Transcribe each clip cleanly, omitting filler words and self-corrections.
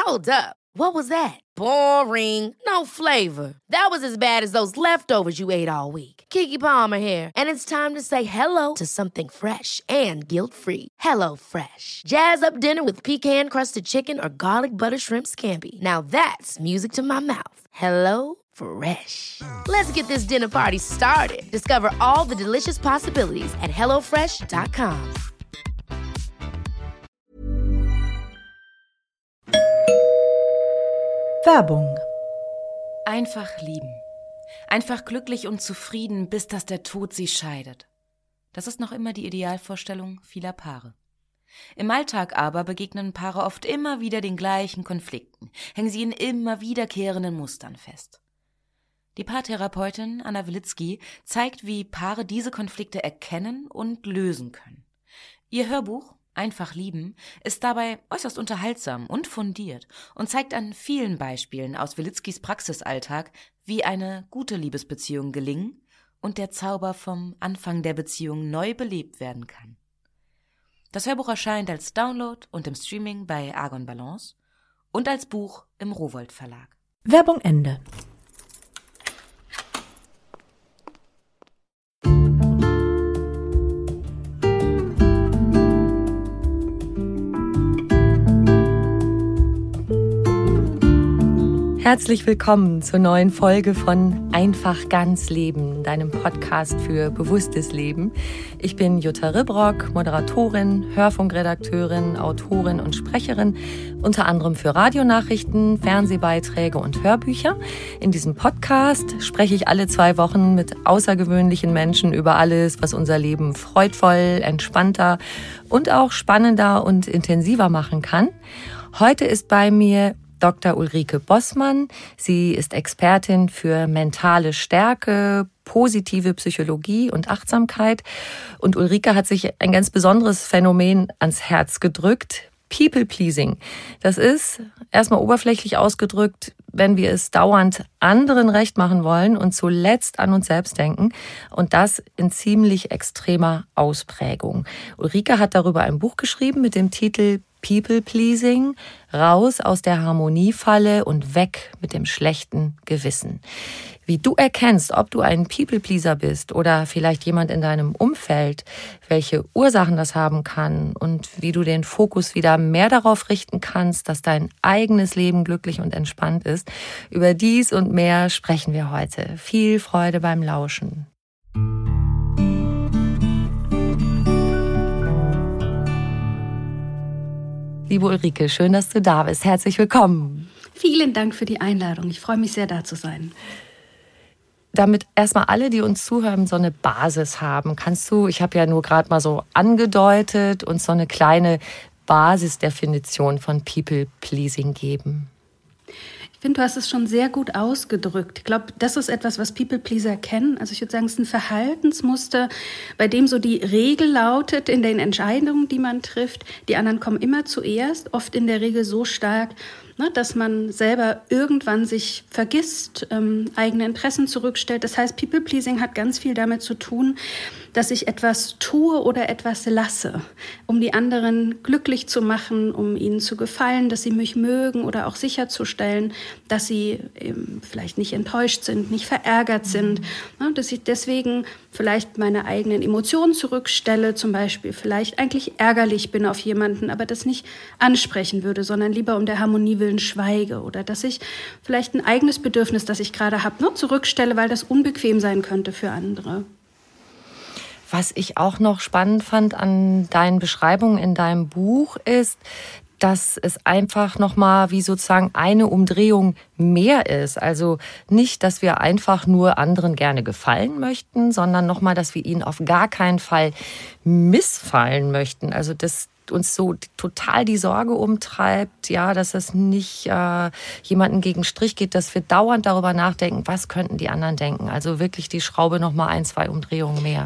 Hold up. What was that? Boring. No flavor. That was as bad as those leftovers you ate all week. Keke Palmer here, and it's time to say hello to something fresh and guilt-free. Hello Fresh. Jazz up dinner with pecan-crusted chicken or garlic butter shrimp scampi. Now that's music to my mouth. Hello Fresh. Let's get this dinner party started. Discover all the delicious possibilities at hellofresh.com. Werbung. Einfach lieben. Einfach glücklich und zufrieden, bis dass der Tod sie scheidet. Das ist noch immer die Idealvorstellung vieler Paare. Im Alltag aber begegnen Paare oft immer wieder den gleichen Konflikten, hängen sie in immer wiederkehrenden Mustern fest. Die Paartherapeutin Anna Wilitzki zeigt, wie Paare diese Konflikte erkennen und lösen können. Ihr Hörbuch Einfach lieben ist dabei äußerst unterhaltsam und fundiert und zeigt an vielen Beispielen aus Wilitzkis Praxisalltag, wie eine gute Liebesbeziehung gelingen und der Zauber vom Anfang der Beziehung neu belebt werden kann. Das Hörbuch erscheint als Download und im Streaming bei Argon Balance und als Buch im Rowohlt Verlag. Werbung Ende. Herzlich willkommen zur neuen Folge von Einfach ganz Leben, deinem Podcast für bewusstes Leben. Ich bin Jutta Ribrock, Moderatorin, Hörfunkredakteurin, Autorin und Sprecherin, unter anderem für Radionachrichten, Fernsehbeiträge und Hörbücher. In diesem Podcast spreche ich alle 2 Wochen mit außergewöhnlichen Menschen über alles, was unser Leben freudvoll, entspannter und auch spannender und intensiver machen kann. Heute ist bei mir Dr. Ulrike Bossmann. Sie ist Expertin für mentale Stärke, positive Psychologie und Achtsamkeit. Und Ulrike hat sich ein ganz besonderes Phänomen ans Herz gedrückt: People-Pleasing. Das ist, erstmal oberflächlich ausgedrückt, wenn wir es dauernd anderen recht machen wollen und zuletzt an uns selbst denken. Und das in ziemlich extremer Ausprägung. Ulrike hat darüber ein Buch geschrieben mit dem Titel People-Pleasing, raus aus der Harmoniefalle und weg mit dem schlechten Gewissen. Wie du erkennst, ob du ein People-Pleaser bist oder vielleicht jemand in deinem Umfeld, welche Ursachen das haben kann und wie du den Fokus wieder mehr darauf richten kannst, dass dein eigenes Leben glücklich und entspannt ist, über dies und mehr sprechen wir heute. Viel Freude beim Lauschen. Liebe Ulrike, schön, dass du da bist. Herzlich willkommen. Vielen Dank für die Einladung. Ich freue mich sehr, da zu sein. Damit erstmal alle, die uns zuhören, so eine Basis haben, kannst du, ich habe ja nur gerade mal so angedeutet, uns so eine kleine Basisdefinition von People-Pleasing geben? Ich finde, du hast es schon sehr gut ausgedrückt. Ich glaube, das ist etwas, was People-Pleaser kennen. Also ich würde sagen, es ist ein Verhaltensmuster, bei dem so die Regel lautet in den Entscheidungen, die man trifft, die anderen kommen immer zuerst, oft in der Regel so stark, dass man selber irgendwann sich vergisst, eigene Interessen zurückstellt. Das heißt, People-Pleasing hat ganz viel damit zu tun, dass ich etwas tue oder etwas lasse, um die anderen glücklich zu machen, um ihnen zu gefallen, dass sie mich mögen oder auch sicherzustellen, dass sie vielleicht nicht enttäuscht sind, nicht verärgert sind, dass ich deswegen vielleicht meine eigenen Emotionen zurückstelle, zum Beispiel vielleicht eigentlich ärgerlich bin auf jemanden, aber das nicht ansprechen würde, sondern lieber um der Harmonie willen schweige, oder dass ich vielleicht ein eigenes Bedürfnis, das ich gerade habe, zurückstelle, weil das unbequem sein könnte für andere. Was ich auch noch spannend fand an deinen Beschreibungen in deinem Buch ist, dass es einfach nochmal wie sozusagen eine Umdrehung mehr ist. Also nicht, dass wir einfach nur anderen gerne gefallen möchten, sondern nochmal, dass wir ihnen auf gar keinen Fall missfallen möchten. Also dass uns so total die Sorge umtreibt, ja, dass es nicht jemanden gegen Strich geht, dass wir dauernd darüber nachdenken, was könnten die anderen denken. Also wirklich die Schraube nochmal 1, 2 Umdrehungen mehr.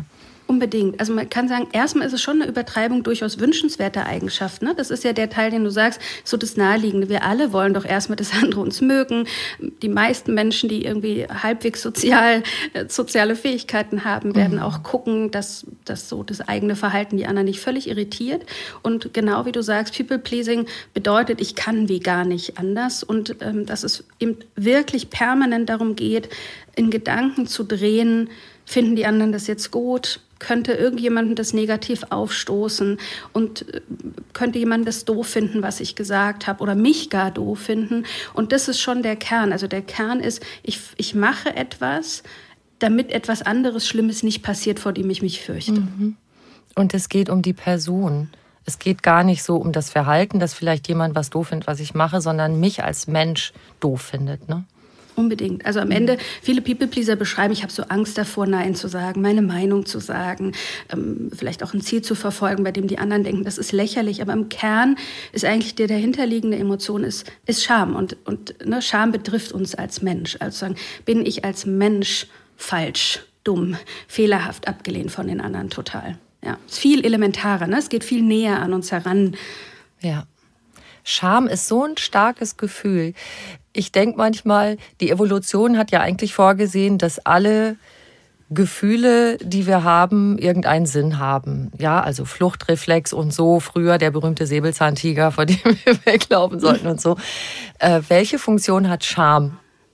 Unbedingt. Also man kann sagen, erstmal ist es schon eine Übertreibung durchaus wünschenswerter Eigenschaft. Ne? Das ist ja der Teil, den du sagst, so das Naheliegende. Wir alle wollen doch erstmal, dass andere uns mögen. Die meisten Menschen, die irgendwie halbwegs soziale Fähigkeiten haben, werden auch gucken, dass so das eigene Verhalten die anderen nicht völlig irritiert. Und genau wie du sagst, People-Pleasing bedeutet, ich kann wie gar nicht anders. Und dass es eben wirklich permanent darum geht, in Gedanken zu drehen, finden die anderen das jetzt gut? Könnte irgendjemandem das negativ aufstoßen und könnte jemand das doof finden, was ich gesagt habe oder mich gar doof finden. Und das ist schon der Kern. Also der Kern ist, ich mache etwas, damit etwas anderes Schlimmes nicht passiert, vor dem ich mich fürchte. Und es geht um die Person. Es geht gar nicht so um das Verhalten, dass vielleicht jemand was doof findet, was ich mache, sondern mich als Mensch doof findet, ne? Unbedingt. Also am Ende, viele People-Pleaser beschreiben, ich habe so Angst davor, Nein zu sagen, meine Meinung zu sagen, vielleicht auch ein Ziel zu verfolgen, bei dem die anderen denken, das ist lächerlich. Aber im Kern ist eigentlich die dahinterliegende Emotion ist Scham. Und ne, Scham betrifft uns als Mensch. Also sagen, bin ich als Mensch falsch, dumm, fehlerhaft abgelehnt von den anderen total. Ja, ist viel elementarer, ne? Es geht viel näher an uns heran. Ja. Scham ist so ein starkes Gefühl. Ich denke manchmal, die Evolution hat ja eigentlich vorgesehen, dass alle Gefühle, die wir haben, irgendeinen Sinn haben. Ja, also Fluchtreflex und so, früher der berühmte Säbelzahntiger, vor dem wir weglaufen sollten und so. Welche Funktion hat Scham?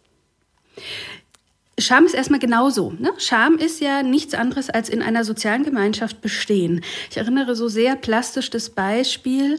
Scham ist erstmal genauso. Ne? Scham ist ja nichts anderes als in einer sozialen Gemeinschaft bestehen. Ich erinnere so sehr plastisch das Beispiel,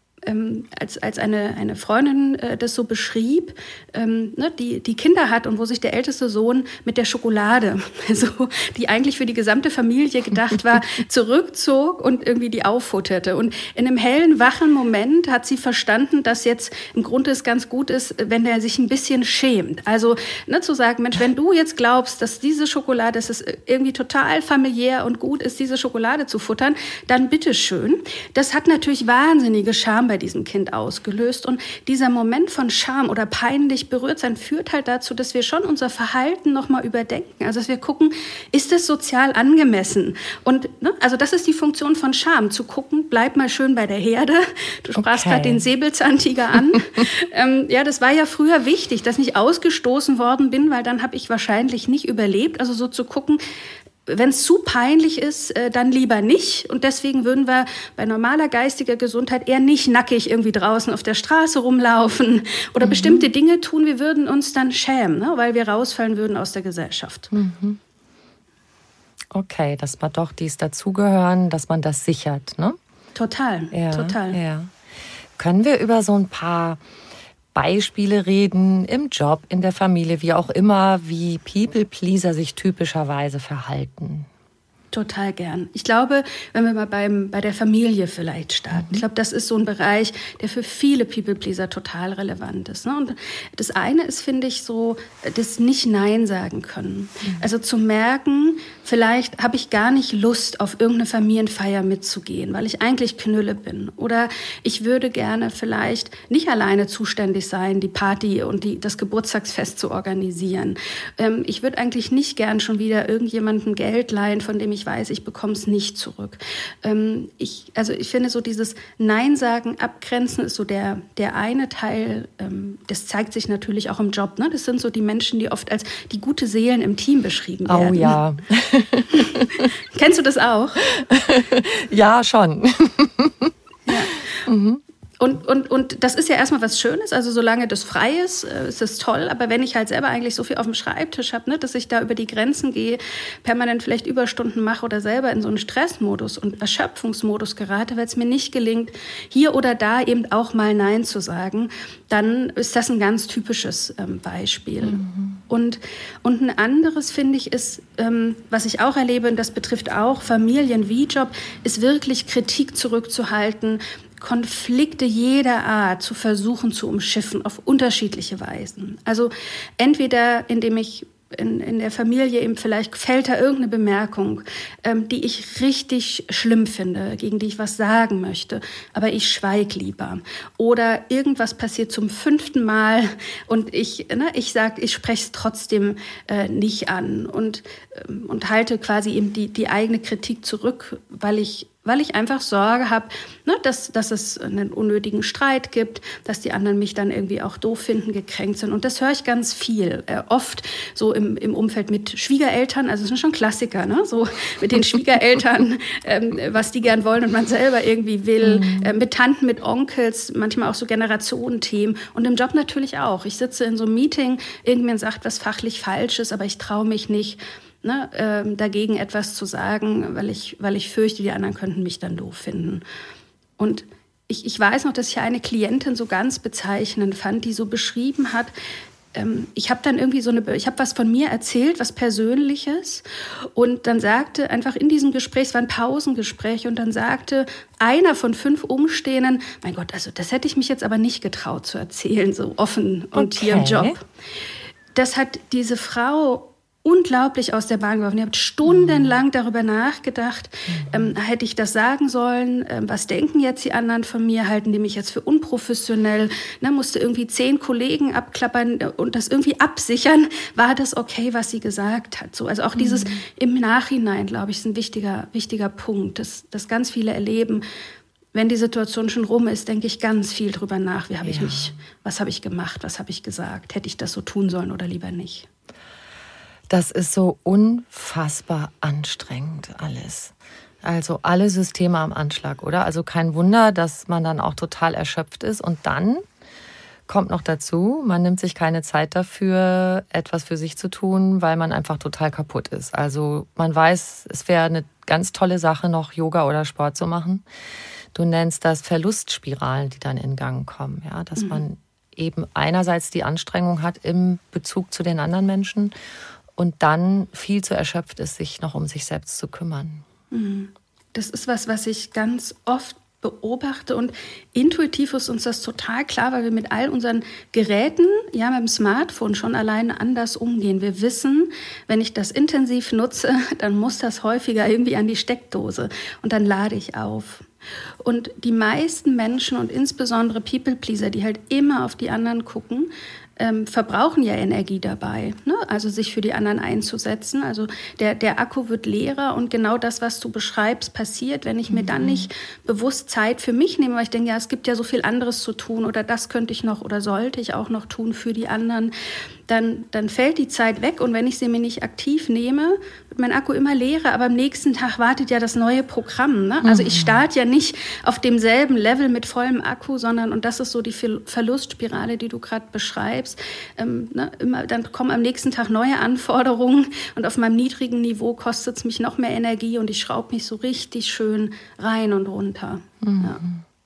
als eine Freundin das so beschrieb, ne, die Kinder hat und wo sich der älteste Sohn mit der Schokolade, also die eigentlich für die gesamte Familie gedacht war, zurückzog und irgendwie die auffutterte. Und in einem hellen, wachen Moment hat sie verstanden, dass jetzt im Grunde es ganz gut ist, wenn er sich ein bisschen schämt. Also ne, zu sagen, Mensch, wenn du jetzt glaubst, dass diese Schokolade, dass es irgendwie total familiär und gut ist, diese Schokolade zu futtern, dann bitteschön. Das hat natürlich wahnsinnige Scham bei diesem Kind ausgelöst. Und dieser Moment von Scham oder peinlich berührt sein führt halt dazu, dass wir schon unser Verhalten nochmal überdenken. Also dass wir gucken, ist es sozial angemessen? Und ne, also das ist die Funktion von Scham, zu gucken, bleib mal schön bei der Herde. Du sprachst gerade den Säbelzahntiger an. Ja, das war ja früher wichtig, dass ich ausgestoßen worden bin, weil dann habe ich wahrscheinlich nicht überlebt. Also so zu gucken, wenn es zu peinlich ist, dann lieber nicht. Und deswegen würden wir bei normaler geistiger Gesundheit eher nicht nackig irgendwie draußen auf der Straße rumlaufen oder bestimmte Dinge tun. Wir würden uns dann schämen, ne? Weil wir rausfallen würden aus der Gesellschaft. Okay, dass man doch dies dazugehören, dass man das sichert, ne? Total, total. Ja. Können wir über so ein paar Beispiele reden, im Job, in der Familie, wie auch immer, wie People-Pleaser sich typischerweise verhalten? Total gern. Ich glaube, wenn wir mal bei der Familie vielleicht starten. Ich glaube, das ist so ein Bereich, der für viele People-Pleaser total relevant ist. Ne? Und das eine ist, finde ich, so das nicht Nein sagen können. Also zu merken, vielleicht habe ich gar nicht Lust, auf irgendeine Familienfeier mitzugehen, weil ich eigentlich Knülle bin. Oder ich würde gerne vielleicht nicht alleine zuständig sein, die Party und das Geburtstagsfest zu organisieren. Ich würde eigentlich nicht gern schon wieder irgendjemandem Geld leihen, von dem ich weiß, ich bekomme es nicht zurück. Ich finde so dieses Nein sagen, abgrenzen ist so der eine Teil. Das zeigt sich natürlich auch im Job. Ne? Das sind so die Menschen, die oft als die gute Seelen im Team beschrieben werden. Oh ja. Kennst du das auch? Ja, schon. Ja. Und das ist ja erstmal was Schönes, also solange das frei ist, ist es toll, aber wenn ich halt selber eigentlich so viel auf dem Schreibtisch habe, ne, dass ich da über die Grenzen gehe, permanent vielleicht Überstunden mache oder selber in so einen Stressmodus und Erschöpfungsmodus gerate, weil es mir nicht gelingt, hier oder da eben auch mal Nein zu sagen, dann ist das ein ganz typisches Beispiel. Und ein anderes, finde ich, ist, was ich auch erlebe, und das betrifft auch Familien wie Job, ist wirklich Kritik zurückzuhalten, Konflikte jeder Art zu versuchen zu umschiffen auf unterschiedliche Weisen. Also entweder indem ich in der Familie eben vielleicht fällt da irgendeine Bemerkung, die ich richtig schlimm finde, gegen die ich was sagen möchte, aber ich schweige lieber. Oder irgendwas passiert zum 5. Mal und ich spreche es trotzdem nicht an und halte quasi eben die eigene Kritik zurück, weil ich einfach Sorge habe, dass es einen unnötigen Streit gibt, dass die anderen mich dann irgendwie auch doof finden, gekränkt sind. Und das höre ich ganz viel, oft so im Umfeld mit Schwiegereltern, also das sind schon Klassiker, ne? So mit den Schwiegereltern, was die gern wollen und man selber irgendwie will, mit Tanten, mit Onkels, manchmal auch so Generationenthemen und im Job natürlich auch. Ich sitze in so einem Meeting, irgendjemand sagt was fachlich falsch ist, aber ich traue mich nicht, dagegen etwas zu sagen, weil ich fürchte, die anderen könnten mich dann doof finden. Und ich weiß noch, dass ich eine Klientin so ganz bezeichnend fand, die so beschrieben hat, ich habe dann irgendwie ich habe was von mir erzählt, was Persönliches und dann sagte einfach in diesem Gespräch, es war ein Pausengespräch und dann sagte einer von 5 Umstehenden, mein Gott, also das hätte ich mich jetzt aber nicht getraut zu erzählen, so offen und hier im Job. Das hat diese Frau unglaublich aus der Bahn geworfen. Ihr habt stundenlang darüber nachgedacht, hätte ich das sagen sollen, was denken jetzt die anderen von mir, halten die mich jetzt für unprofessionell, musste irgendwie 10 Kollegen abklappern und das irgendwie absichern, war das okay, was sie gesagt hat. So, also auch dieses im Nachhinein, glaube ich, ist ein wichtiger Punkt, dass ganz viele erleben, wenn die Situation schon rum ist, denke ich ganz viel drüber nach, was habe ich gemacht, was habe ich gesagt, hätte ich das so tun sollen oder lieber nicht. Das ist so unfassbar anstrengend alles. Also alle Systeme am Anschlag, oder? Also kein Wunder, dass man dann auch total erschöpft ist. Und dann kommt noch dazu, man nimmt sich keine Zeit dafür, etwas für sich zu tun, weil man einfach total kaputt ist. Also man weiß, es wäre eine ganz tolle Sache, noch Yoga oder Sport zu machen. Du nennst das Verlustspiralen, die dann in Gang kommen. Ja, dass man eben einerseits die Anstrengung hat im Bezug zu den anderen Menschen und dann viel zu erschöpft ist, sich noch um sich selbst zu kümmern. Das ist was ich ganz oft beobachte und intuitiv ist uns das total klar, weil wir mit all unseren Geräten, ja mit dem Smartphone schon alleine anders umgehen. Wir wissen, wenn ich das intensiv nutze, dann muss das häufiger irgendwie an die Steckdose und dann lade ich auf. Und die meisten Menschen und insbesondere People-Pleaser, die halt immer auf die anderen gucken, verbrauchen ja Energie dabei, ne? Also sich für die anderen einzusetzen. Also der Akku wird leerer und genau das, was du beschreibst, passiert, wenn ich mir dann nicht bewusst Zeit für mich nehme, weil ich denke, ja, es gibt ja so viel anderes zu tun oder das könnte ich noch oder sollte ich auch noch tun für die anderen, dann fällt die Zeit weg und wenn ich sie mir nicht aktiv nehme, wird mein Akku immer leerer, aber am nächsten Tag wartet ja das neue Programm, ne? Also ich starte ja nicht auf demselben Level mit vollem Akku, sondern, und das ist so die Verlustspirale, die du gerade beschreibst, dann kommen am nächsten Tag neue Anforderungen und auf meinem niedrigen Niveau kostet es mich noch mehr Energie und ich schraube mich so richtig schön rein und runter. Ja.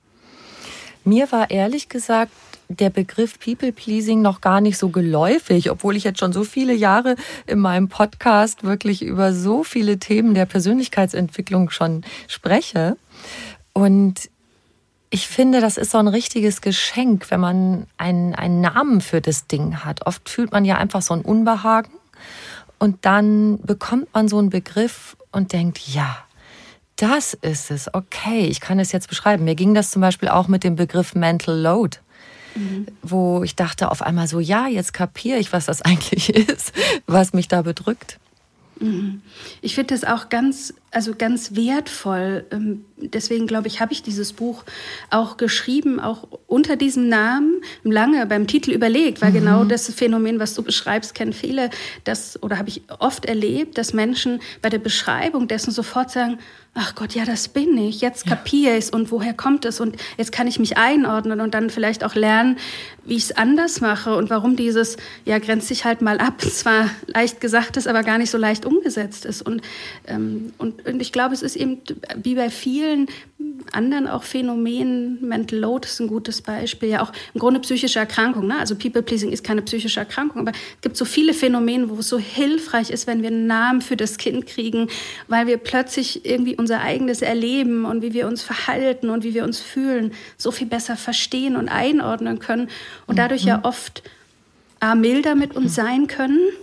Mir war ehrlich gesagt der Begriff People-Pleasing noch gar nicht so geläufig, obwohl ich jetzt schon so viele Jahre in meinem Podcast wirklich über so viele Themen der Persönlichkeitsentwicklung schon spreche. Und ich finde, das ist so ein richtiges Geschenk, wenn man einen Namen für das Ding hat. Oft fühlt man ja einfach so ein Unbehagen und dann bekommt man so einen Begriff und denkt, ja, das ist es, okay, ich kann es jetzt beschreiben. Mir ging das zum Beispiel auch mit dem Begriff Mental Load, wo ich dachte auf einmal so, ja, jetzt kapiere ich, was das eigentlich ist, was mich da bedrückt. Ich finde das auch ganz wertvoll. Deswegen, glaube ich, habe ich dieses Buch auch geschrieben, auch unter diesem Namen, lange beim Titel überlegt, weil genau das Phänomen, was du beschreibst, kennen viele, oder habe ich oft erlebt, dass Menschen bei der Beschreibung dessen sofort sagen, ach Gott, ja, das bin ich, jetzt kapiere ich es und woher kommt es und jetzt kann ich mich einordnen und dann vielleicht auch lernen, wie ich es anders mache und warum dieses, ja, grenzt sich halt mal ab, zwar leicht gesagt ist, aber gar nicht so leicht umgesetzt ist. Und ich glaube, es ist eben wie bei vielen anderen auch Phänomenen, Mental Load ist ein gutes Beispiel, ja auch im Grunde psychische Erkrankung, ne? Also People-Pleasing ist keine psychische Erkrankung, aber es gibt so viele Phänomene, wo es so hilfreich ist, wenn wir einen Namen für das Kind kriegen, weil wir plötzlich irgendwie unser eigenes Erleben und wie wir uns verhalten und wie wir uns fühlen, so viel besser verstehen und einordnen können und dadurch ja oft milder mit uns sein können.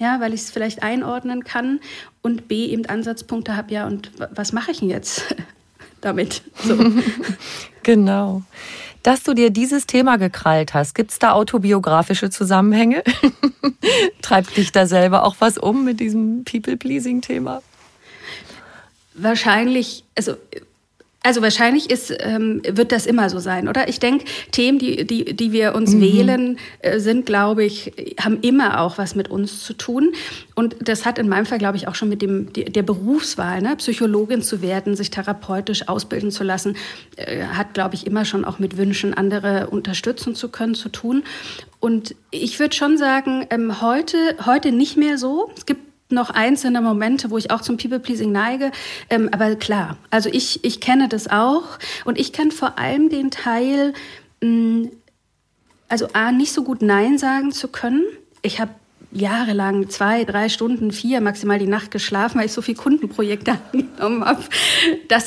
ja, weil ich es vielleicht einordnen kann und B, eben Ansatzpunkte habe, ja, und was mache ich denn jetzt damit? So. Genau. Dass du dir dieses Thema gekrallt hast, gibt es da autobiografische Zusammenhänge? Treibt dich da selber auch was um mit diesem People-Pleasing-Thema? Wahrscheinlich, also wahrscheinlich wird das immer so sein, oder? Ich denke, Themen, die wir uns wählen, sind, glaube ich, haben immer auch was mit uns zu tun. Und das hat in meinem Fall, glaube ich, auch schon mit der Berufswahl, ne? Psychologin zu werden, sich therapeutisch ausbilden zu lassen, hat, glaube ich, immer schon auch mit Wünschen, andere unterstützen zu können, zu tun. Und ich würde schon sagen, heute nicht mehr so. Es gibt noch einzelne Momente, wo ich auch zum People-Pleasing neige. Aber klar, also ich kenne das auch. Und ich kenne vor allem den Teil, also A, nicht so gut Nein sagen zu können. Ich habe jahrelang 2, 3 Stunden, 4 maximal die Nacht geschlafen, weil ich so viele Kundenprojekte angenommen habe, dass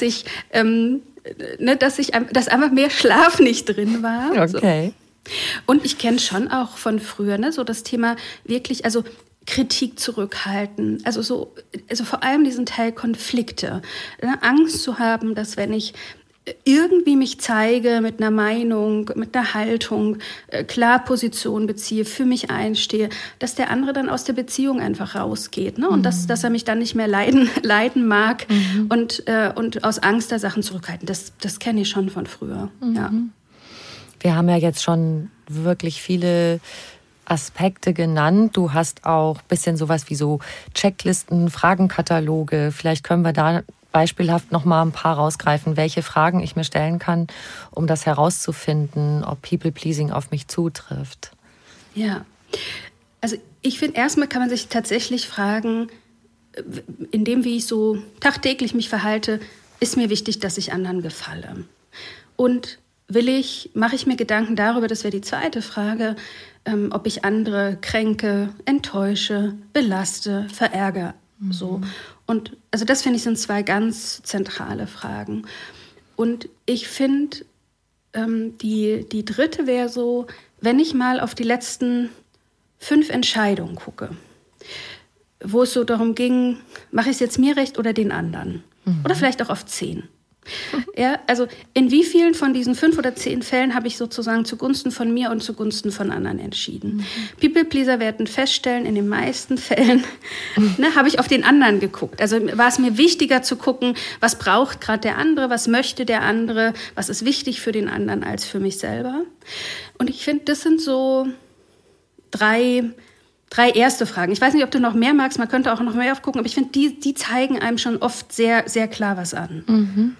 einfach mehr Schlaf nicht drin war. Okay. So. Und ich kenne schon auch von früher, ne, so das Thema wirklich, also Kritik zurückhalten, also vor allem diesen Teil Konflikte, ne? Angst zu haben, dass wenn ich irgendwie mich zeige mit einer Meinung, mit einer Haltung, klar Position beziehe, für mich einstehe, dass der andere dann aus der Beziehung einfach rausgeht, ne? Und dass er mich dann nicht mehr leiden mag und aus Angst da Sachen zurückhalten. Das kenne ich schon von früher. Ja. Wir haben ja jetzt schon wirklich viele Aspekte genannt. Du hast auch ein bisschen sowas wie so Checklisten, Fragenkataloge. Vielleicht können wir da beispielhaft noch mal ein paar rausgreifen, welche Fragen ich mir stellen kann, um das herauszufinden, ob People-Pleasing auf mich zutrifft. Ja, also ich finde, erstmal kann man sich tatsächlich fragen, in dem, wie ich so tagtäglich mich verhalte, ist mir wichtig, dass ich anderen gefalle. Und mache ich mir Gedanken darüber, das wäre die zweite Frage, ob ich andere kränke, enttäusche, belaste, verärgere. So. Und also das, finde ich, sind 2 ganz zentrale Fragen. Und ich finde, die dritte wäre so, wenn ich mal auf die letzten 5 Entscheidungen gucke, wo es so darum ging, mache ich es jetzt mir recht oder den anderen? Oder vielleicht auch auf 10. Ja, also in wie vielen von diesen 5 oder 10 Fällen habe ich sozusagen zugunsten von mir und zugunsten von anderen entschieden? People-Pleaser werden feststellen, in den meisten Fällen habe ich auf den anderen geguckt. Also war es mir wichtiger zu gucken, was braucht gerade der andere, was möchte der andere, was ist wichtig für den anderen als für mich selber. Und ich finde, das sind so 3 erste Fragen. Ich weiß nicht, ob du noch mehr magst, man könnte auch noch mehr aufgucken, aber ich finde, die zeigen einem schon oft sehr, sehr klar was an.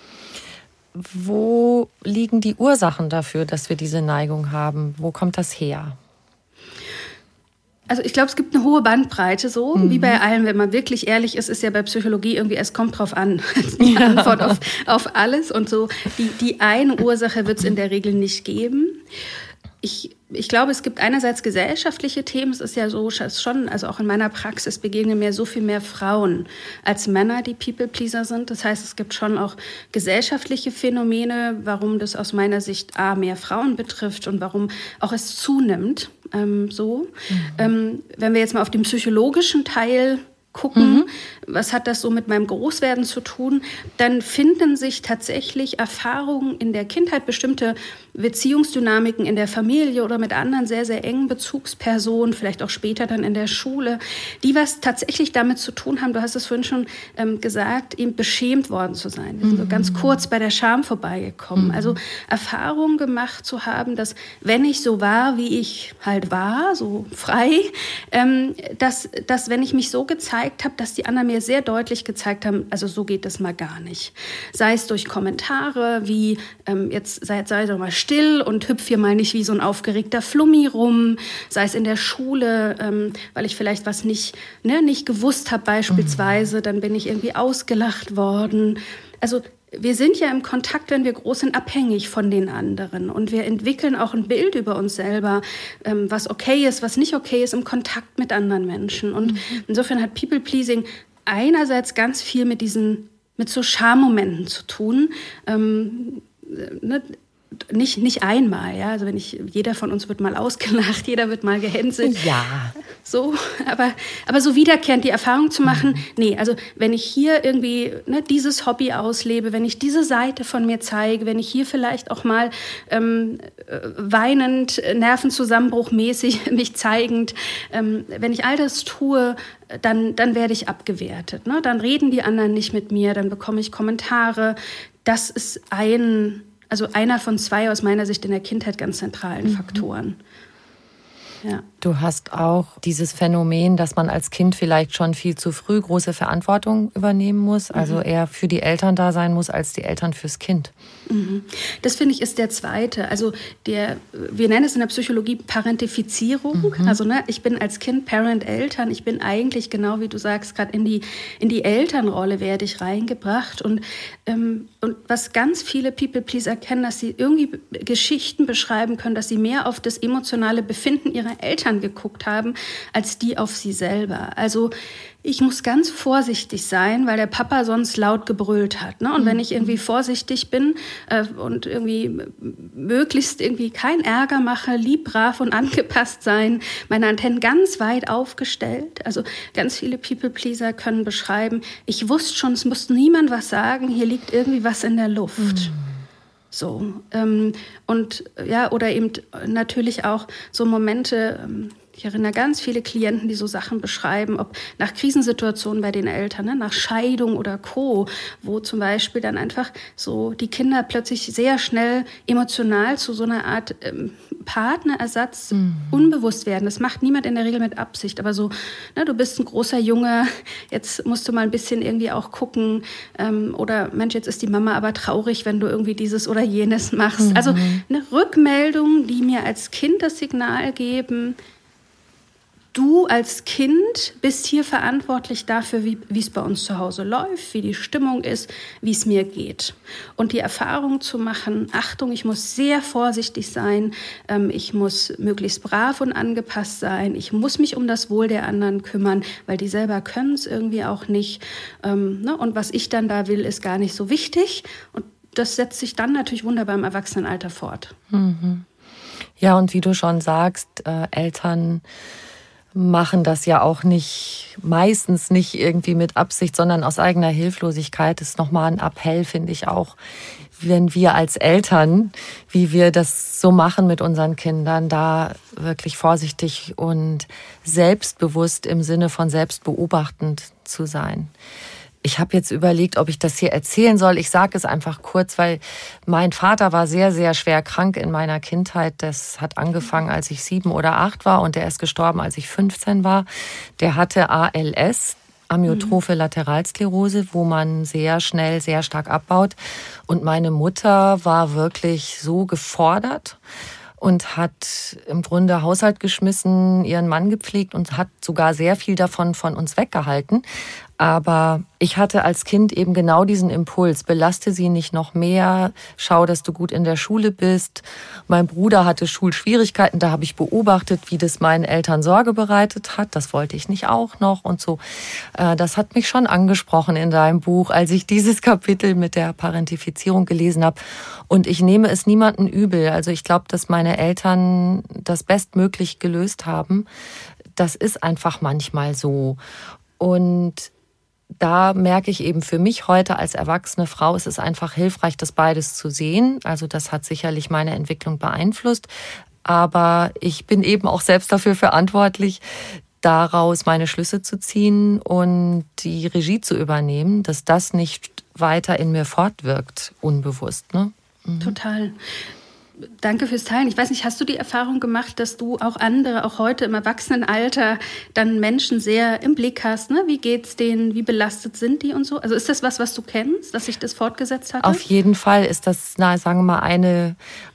Wo liegen die Ursachen dafür, dass wir diese Neigung haben? Wo kommt das her? Also ich glaube, es gibt eine hohe Bandbreite, so wie bei allem. Wenn man wirklich ehrlich ist, ist ja bei Psychologie irgendwie, es kommt drauf an. Die Antwort auf alles. Und so die eine Ursache wird es in der Regel nicht geben. Ich glaube, es gibt einerseits gesellschaftliche Themen. Es ist ja so schon, also auch in meiner Praxis begegnen mir so viel mehr Frauen als Männer, die People-Pleaser sind. Das heißt, es gibt schon auch gesellschaftliche Phänomene, warum das aus meiner Sicht mehr Frauen betrifft und warum auch es zunimmt. Wenn wir jetzt mal auf den psychologischen Teil gucken, was hat das so mit meinem Großwerden zu tun, dann finden sich tatsächlich Erfahrungen in der Kindheit, bestimmte Beziehungsdynamiken in der Familie oder mit anderen sehr, sehr engen Bezugspersonen, vielleicht auch später dann in der Schule, die was tatsächlich damit zu tun haben, du hast es vorhin schon gesagt, eben beschämt worden zu sein. Wir sind so ganz kurz bei der Scham vorbeigekommen. Also Erfahrungen gemacht zu haben, dass wenn ich so war, wie ich halt war, so frei, dass wenn ich mich so gezeigt habe, dass die anderen mir sehr deutlich gezeigt haben, also so geht das mal gar nicht. Sei es durch Kommentare wie, jetzt sei doch mal still und hüpf hier mal nicht wie so ein aufgeregter Flummi rum, sei es in der Schule, weil ich vielleicht was nicht gewusst habe beispielsweise, dann bin ich irgendwie ausgelacht worden. Also wir sind ja im Kontakt, wenn wir groß sind, abhängig von den anderen. Und wir entwickeln auch ein Bild über uns selber, was okay ist, was nicht okay ist, im Kontakt mit anderen Menschen. Und insofern hat People-Pleasing einerseits ganz viel mit so Schammomenten zu tun. Nicht einmal, ja. Also jeder von uns wird mal ausgelacht, jeder wird mal gehänselt. Ja. so, aber so wiederkehrend die Erfahrung zu machen, nee, also wenn ich hier irgendwie dieses Hobby auslebe, wenn ich diese Seite von mir zeige, wenn ich hier vielleicht auch mal weinend, nervenzusammenbruchmäßig mich zeigend, wenn ich all das tue, dann werde ich abgewertet. Ne? Dann reden die anderen nicht mit mir, dann bekomme ich Kommentare. Das ist einer von 2 aus meiner Sicht in der Kindheit ganz zentralen Faktoren. Ja. Du hast auch dieses Phänomen, dass man als Kind vielleicht schon viel zu früh große Verantwortung übernehmen muss, also eher für die Eltern da sein muss, als die Eltern fürs Kind. Das finde ich ist der zweite. Also wir nennen es in der Psychologie Parentifizierung. Also ich bin als Kind Parent, Eltern. Ich bin eigentlich genau wie du sagst, gerade in die Elternrolle werde ich reingebracht. Und was ganz viele People-Pleaser kennen, dass sie irgendwie Geschichten beschreiben können, dass sie mehr auf das emotionale Befinden ihrer Eltern geguckt haben, als die auf sie selber. Also ich muss ganz vorsichtig sein, weil der Papa sonst laut gebrüllt hat. Ne? Und wenn ich irgendwie vorsichtig bin und irgendwie möglichst irgendwie keinen Ärger mache, lieb, brav und angepasst sein, meine Antennen ganz weit aufgestellt. Also ganz viele People-Pleaser können beschreiben, ich wusste schon, es muss niemand was sagen, hier liegt irgendwie was in der Luft. So, und ja, oder eben natürlich auch so Momente, ich erinnere ganz viele Klienten, die so Sachen beschreiben, ob nach Krisensituationen bei den Eltern, nach Scheidung oder Co., wo zum Beispiel dann einfach so die Kinder plötzlich sehr schnell emotional zu so einer Art Partnerersatz unbewusst werden. Das macht niemand in der Regel mit Absicht, aber so, du bist ein großer Junge, jetzt musst du mal ein bisschen irgendwie auch gucken, oder Mensch, jetzt ist die Mama aber traurig, wenn du irgendwie dieses oder jenes machst. Also eine Rückmeldung, die mir als Kind das Signal geben, du als Kind bist hier verantwortlich dafür, wie es bei uns zu Hause läuft, wie die Stimmung ist, wie es mir geht. Und die Erfahrung zu machen, Achtung, ich muss sehr vorsichtig sein, ich muss möglichst brav und angepasst sein, ich muss mich um das Wohl der anderen kümmern, weil die selber können es irgendwie auch nicht. Und was ich dann da will, ist gar nicht so wichtig. Und das setzt sich dann natürlich wunderbar im Erwachsenenalter fort. Ja, und wie du schon sagst, Eltern machen das ja auch meistens nicht irgendwie mit Absicht, sondern aus eigener Hilflosigkeit. Das ist nochmal ein Appell, finde ich auch, wenn wir als Eltern, wie wir das so machen mit unseren Kindern, da wirklich vorsichtig und selbstbewusst im Sinne von selbstbeobachtend zu sein. Ich habe jetzt überlegt, ob ich das hier erzählen soll. Ich sage es einfach kurz, weil mein Vater war sehr, sehr schwer krank in meiner Kindheit. Das hat angefangen, als ich 7 oder 8 war und der ist gestorben, als ich 15 war. Der hatte ALS, Amyotrophe Lateralsklerose, wo man sehr schnell, sehr stark abbaut. Und meine Mutter war wirklich so gefordert und hat im Grunde Haushalt geschmissen, ihren Mann gepflegt und hat sogar sehr viel davon von uns weggehalten. Aber ich hatte als Kind eben genau diesen Impuls, belaste sie nicht noch mehr, schau, dass du gut in der Schule bist. Mein Bruder hatte Schulschwierigkeiten, da habe ich beobachtet, wie das meinen Eltern Sorge bereitet hat. Das wollte ich nicht auch noch und so. Das hat mich schon angesprochen in deinem Buch, als ich dieses Kapitel mit der Parentifizierung gelesen habe. Und ich nehme es niemandem übel. Also ich glaube, dass meine Eltern das bestmöglich gelöst haben. Das ist einfach manchmal so. Und da merke ich eben für mich heute als erwachsene Frau, es ist einfach hilfreich, das beides zu sehen. Also das hat sicherlich meine Entwicklung beeinflusst. Aber ich bin eben auch selbst dafür verantwortlich, daraus meine Schlüsse zu ziehen und die Regie zu übernehmen, dass das nicht weiter in mir fortwirkt, unbewusst. Ne? Total. Danke fürs Teilen. Ich weiß nicht, hast du die Erfahrung gemacht, dass du auch andere, auch heute im Erwachsenenalter, dann Menschen sehr im Blick hast? Ne? Wie geht's denen? Wie belastet sind die und so? Also ist das was du kennst, dass sich das fortgesetzt hat? Auf jeden Fall ist das, sagen wir mal, eine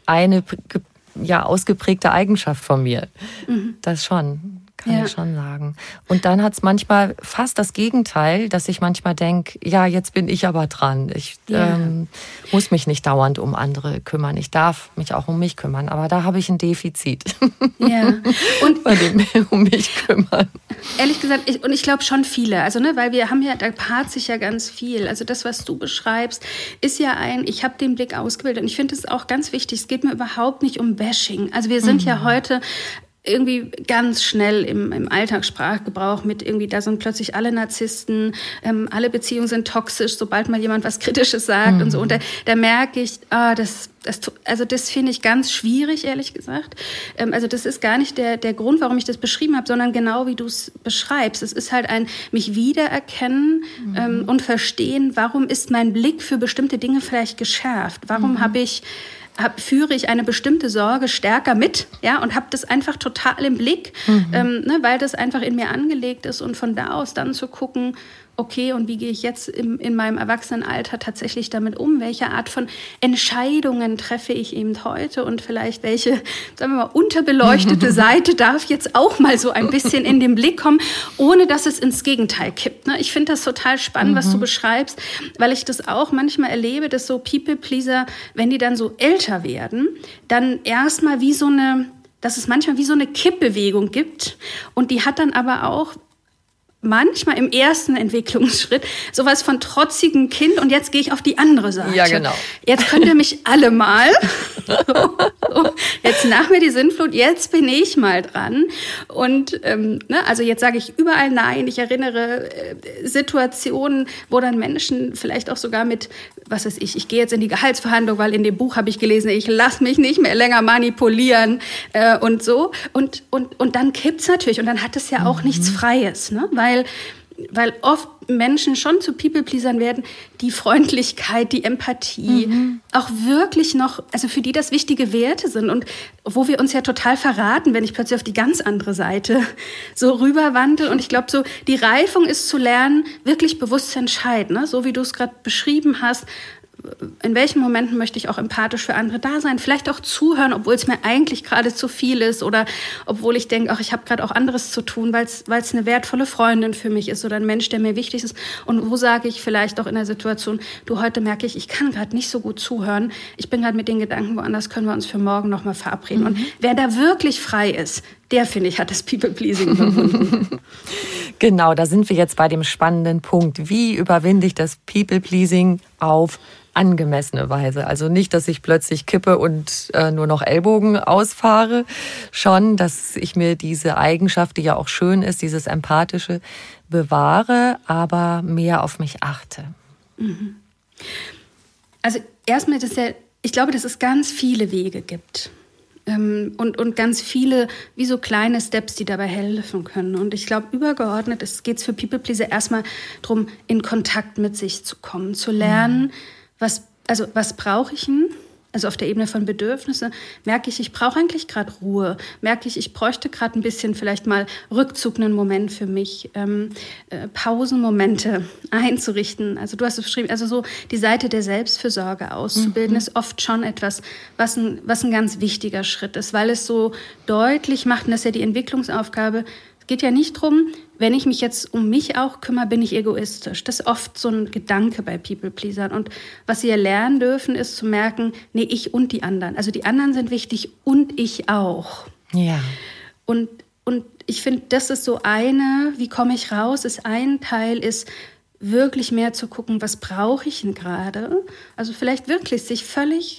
ausgeprägte Eigenschaft von mir. Das schon. Kann ich schon sagen. Und dann hat es manchmal fast das Gegenteil, dass ich manchmal denke, ja, jetzt bin ich aber dran. Ich muss mich nicht dauernd um andere kümmern. Ich darf mich auch um mich kümmern. Aber da habe ich ein Defizit. Ja. Und bei dem um mich kümmern. Ehrlich gesagt, ich glaube schon viele. Also, weil wir haben da paart sich ja ganz viel. Also das, was du beschreibst, ist ja ich habe den Blick ausgebildet. Und ich finde es auch ganz wichtig, es geht mir überhaupt nicht um Bashing. Also wir sind ja heute irgendwie ganz schnell im Alltagssprachgebrauch mit irgendwie, da sind plötzlich alle Narzissten, alle Beziehungen sind toxisch, sobald mal jemand was Kritisches sagt und so. Und da merke ich, das finde ich ganz schwierig, ehrlich gesagt. Also das ist gar nicht der Grund, warum ich das beschrieben habe, sondern genau wie du es beschreibst. Es ist halt ein mich wiedererkennen und verstehen, warum ist mein Blick für bestimmte Dinge vielleicht geschärft? Warum führe ich eine bestimmte Sorge stärker mit, ja, und habe das einfach total im Blick, weil das einfach in mir angelegt ist und von da aus dann zu gucken, okay, und wie gehe ich jetzt in meinem Erwachsenenalter tatsächlich damit um? Welche Art von Entscheidungen treffe ich eben heute? Und vielleicht welche, sagen wir mal, unterbeleuchtete Seite darf jetzt auch mal so ein bisschen in den Blick kommen, ohne dass es ins Gegenteil kippt. Ne? Ich finde das total spannend, was du beschreibst, weil ich das auch manchmal erlebe, dass so People-Pleaser, wenn die dann so älter werden, dann erstmal dass es manchmal wie so eine Kippbewegung gibt. Und die hat dann aber auch manchmal im ersten Entwicklungsschritt sowas von trotzigem Kind und jetzt gehe ich auf die andere Seite. Ja, genau. Jetzt könnt ihr mich alle mal. Jetzt nach mir die Sinnflut, jetzt bin ich mal dran. Und also jetzt sage ich überall Nein. Ich erinnere Situationen, wo dann Menschen vielleicht auch sogar mit, was weiß ich gehe jetzt in die Gehaltsverhandlung, weil in dem Buch habe ich gelesen, ich lasse mich nicht mehr länger manipulieren und so. Und dann kippt's natürlich und dann hat es ja auch nichts Freies, ne? Weil oft Menschen schon zu People-Pleasern werden, die Freundlichkeit, die Empathie auch wirklich noch, also für die das wichtige Werte sind und wo wir uns ja total verraten, wenn ich plötzlich auf die ganz andere Seite so rüberwandle. Und ich glaube, so die Reifung ist zu lernen, wirklich bewusst zu entscheiden, ne? So wie du es gerade beschrieben hast. In welchen Momenten möchte ich auch empathisch für andere da sein? Vielleicht auch zuhören, obwohl es mir eigentlich gerade zu viel ist oder obwohl ich denke, ich habe gerade auch anderes zu tun, weil es eine wertvolle Freundin für mich ist oder ein Mensch, der mir wichtig ist. Und wo sage ich vielleicht auch in der Situation, du, heute merke ich kann gerade nicht so gut zuhören. Ich bin gerade mit den Gedanken woanders, können wir uns für morgen nochmal verabreden. Und wer da wirklich frei ist, der, finde ich, hat das People-Pleasing überwunden. Genau, da sind wir jetzt bei dem spannenden Punkt. Wie überwinde ich das People-Pleasing auf angemessene Weise? Also nicht, dass ich plötzlich kippe und nur noch Ellbogen ausfahre. Schon, dass ich mir diese Eigenschaft, die ja auch schön ist, dieses Empathische, bewahre, aber mehr auf mich achte. Also erstmal, ich glaube, dass es ganz viele Wege gibt. Und ganz viele, wie so kleine Steps, die dabei helfen können. Und ich glaube, übergeordnet geht es für People-Pleaser erstmal darum, in Kontakt mit sich zu kommen, zu lernen, was brauche ich denn? Also auf der Ebene von Bedürfnissen merke ich brauche eigentlich gerade Ruhe. Merke ich bräuchte gerade ein bisschen vielleicht mal Rückzug, einen Moment für mich, Pausenmomente einzurichten. Also du hast es beschrieben, also so die Seite der Selbstfürsorge auszubilden, ist oft schon etwas, was ein ganz wichtiger Schritt ist, weil es so deutlich macht, und das ist ja die Entwicklungsaufgabe, es geht ja nicht darum, wenn ich mich jetzt um mich auch kümmere, bin ich egoistisch. Das ist oft so ein Gedanke bei People-Pleasern. Und was sie ja lernen dürfen, ist zu merken, nee, ich und die anderen. Also die anderen sind wichtig und ich auch. Ja. Und ich finde, das ist so wie komme ich raus, ist ein Teil, ist wirklich mehr zu gucken, was brauche ich denn gerade? Also vielleicht wirklich sich völlig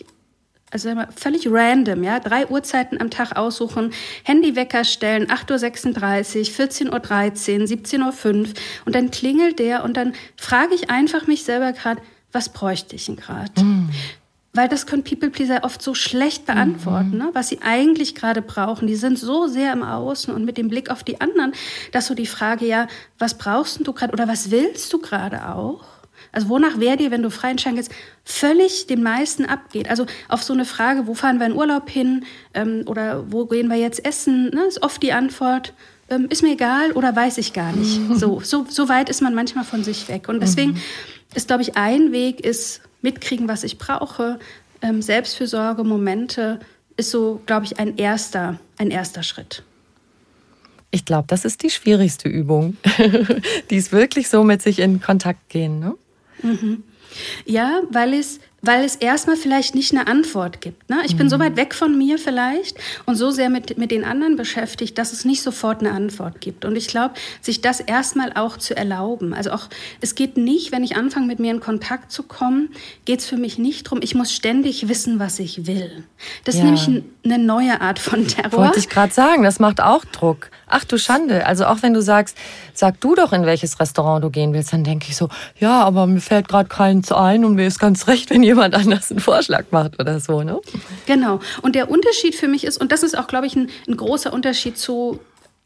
random, ja, 3 Uhrzeiten am Tag aussuchen, Handywecker stellen, 8:36 Uhr, 14:13 Uhr, 17:05 Uhr und dann klingelt der und dann frage ich einfach mich selber gerade, was bräuchte ich denn gerade? Weil das können People-Pleaser oft so schlecht beantworten, ne? Was sie eigentlich gerade brauchen. Die sind so sehr im Außen und mit dem Blick auf die anderen, dass so die Frage, ja, was brauchst du gerade oder was willst du gerade auch? Also wonach wäre dir, wenn du frei entscheiden kannst, völlig den meisten abgeht. Also auf so eine Frage, wo fahren wir in Urlaub hin oder wo gehen wir jetzt essen, ne, ist oft die Antwort, ist mir egal oder weiß ich gar nicht. So weit ist man manchmal von sich weg. Und deswegen ist, glaube ich, ein Weg, ist mitkriegen, was ich brauche. Selbstfürsorge, Momente ist so, glaube ich, ein erster Schritt. Ich glaube, das ist die schwierigste Übung. Die ist wirklich so mit sich in Kontakt gehen, ne? Ja, weil es weil es erstmal vielleicht nicht eine Antwort gibt. Ne? Ich bin so weit weg von mir vielleicht und so sehr mit den anderen beschäftigt, dass es nicht sofort eine Antwort gibt. Und ich glaube, sich das erstmal auch zu erlauben. Also auch, es geht nicht, wenn ich anfange, mit mir in Kontakt zu kommen, geht es für mich nicht darum, ich muss ständig wissen, was ich will. Das ist nämlich eine neue Art von Terror. Wollte ich gerade sagen, das macht auch Druck. Ach du Schande, also auch wenn du sagst, sag du doch, in welches Restaurant du gehen willst, dann denke ich so, ja, aber mir fällt gerade keins ein und mir ist ganz recht, wenn jemand anders einen Vorschlag macht oder so, ne? Genau. Und der Unterschied für mich ist, und das ist auch, glaube ich, ein großer Unterschied zu,